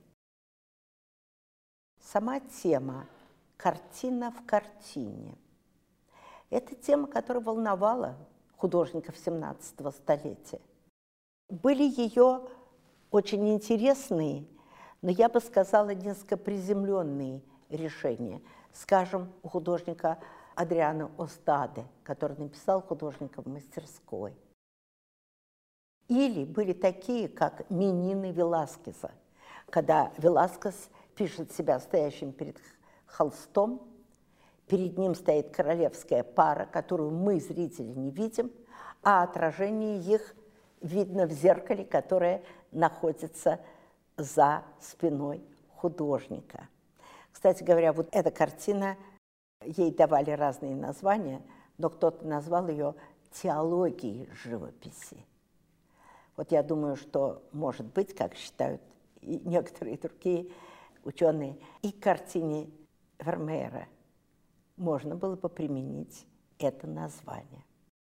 Сама тема «Картина в картине» – это тема, которая волновала художников семнадцатого столетия. Были ее очень интересные, но я бы сказала, несколько приземленные решения. Скажем, у художника Адриано Остаде, который написал «Художника в мастерской». Или были такие, как Менины Веласкеса, когда Веласкес пишет себя стоящим перед холстом, перед ним стоит королевская пара, которую мы, зрители, не видим, а отражение их видно в зеркале, которое находится за спиной художника. Кстати говоря, вот эта картина, ей давали разные названия, но кто-то назвал ее «теологией живописи». Вот я думаю, что, может быть, как считают и некоторые другие ученые, и к картине Вермеера можно было бы применить это название.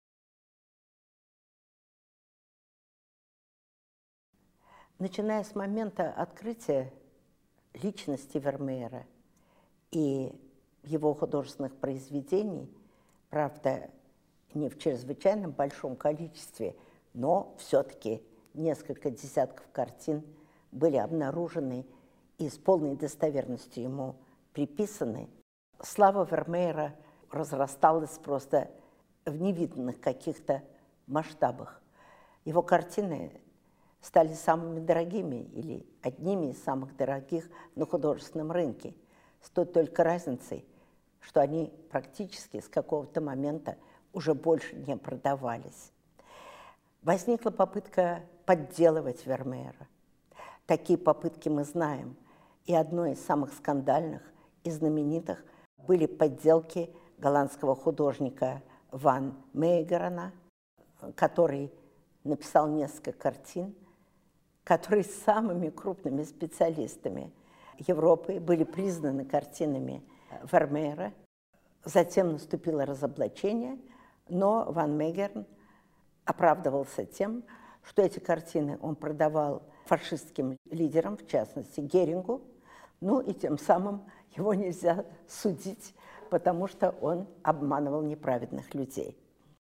Начиная с момента открытия личности Вермеера и его художественных произведений, правда, не в чрезвычайно большом количестве, но все-таки несколько десятков картин были обнаружены и с полной достоверностью ему приписаны. Слава Вермеера разрасталась просто в невиданных каких-то масштабах. Его картины стали самыми дорогими или одними из самых дорогих на художественном рынке, с той только разницей, что они практически с какого-то момента уже больше не продавались. Возникла попытка подделывать Вермеера. Такие попытки мы знаем. И одной из самых скандальных и знаменитых были подделки голландского художника Ван Мейгерена, который написал несколько картин, которые самыми крупными специалистами Европы были признаны картинами Вермеера. Затем наступило разоблачение, но Ван Мейгерен оправдывался тем, что эти картины он продавал фашистским лидерам, в частности Герингу, ну и тем самым его нельзя судить, потому что он обманывал неправедных людей.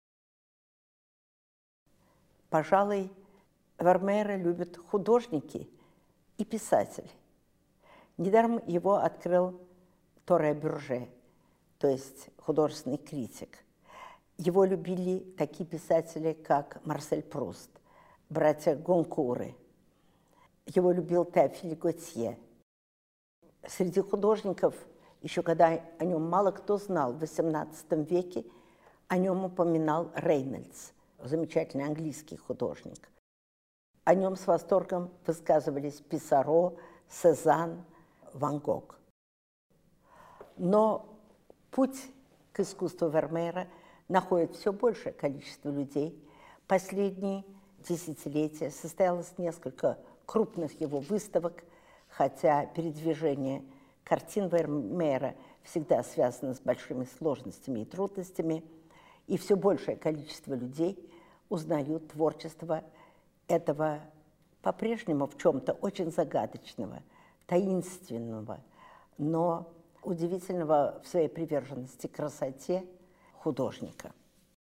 Пожалуй, Вермеера любят художники и писатели. Недаром его открыл Торе Бюрже, то есть художественный критик. Его любили такие писатели, как Марсель Пруст, братья Гонкуры. Его любил Теофиль Готье. Среди художников, еще когда о нем мало кто знал, в восемнадцатом веке о нем упоминал Рейнольдс, замечательный английский художник. О нем с восторгом высказывались Писаро, Сезанн, Ван Гог. Но путь к искусству Вермеера находит все большее количество людей. Последние десятилетия состоялось несколько крупных его выставок, хотя передвижение картин Вермеера всегда связано с большими сложностями и трудностями, и все большее количество людей узнают творчество этого по-прежнему в чем-то очень загадочного, таинственного, но удивительного в своей приверженности к красоте художника.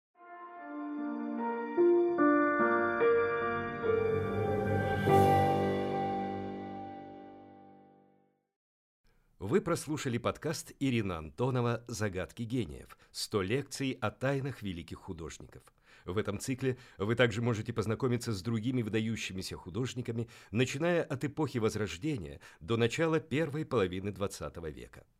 Вы прослушали подкаст Ирины Антонова «Загадки гениев. сто лекций о тайнах великих художников». В этом цикле вы также можете познакомиться с другими выдающимися художниками, начиная от эпохи Возрождения до начала первой половины двадцатого века.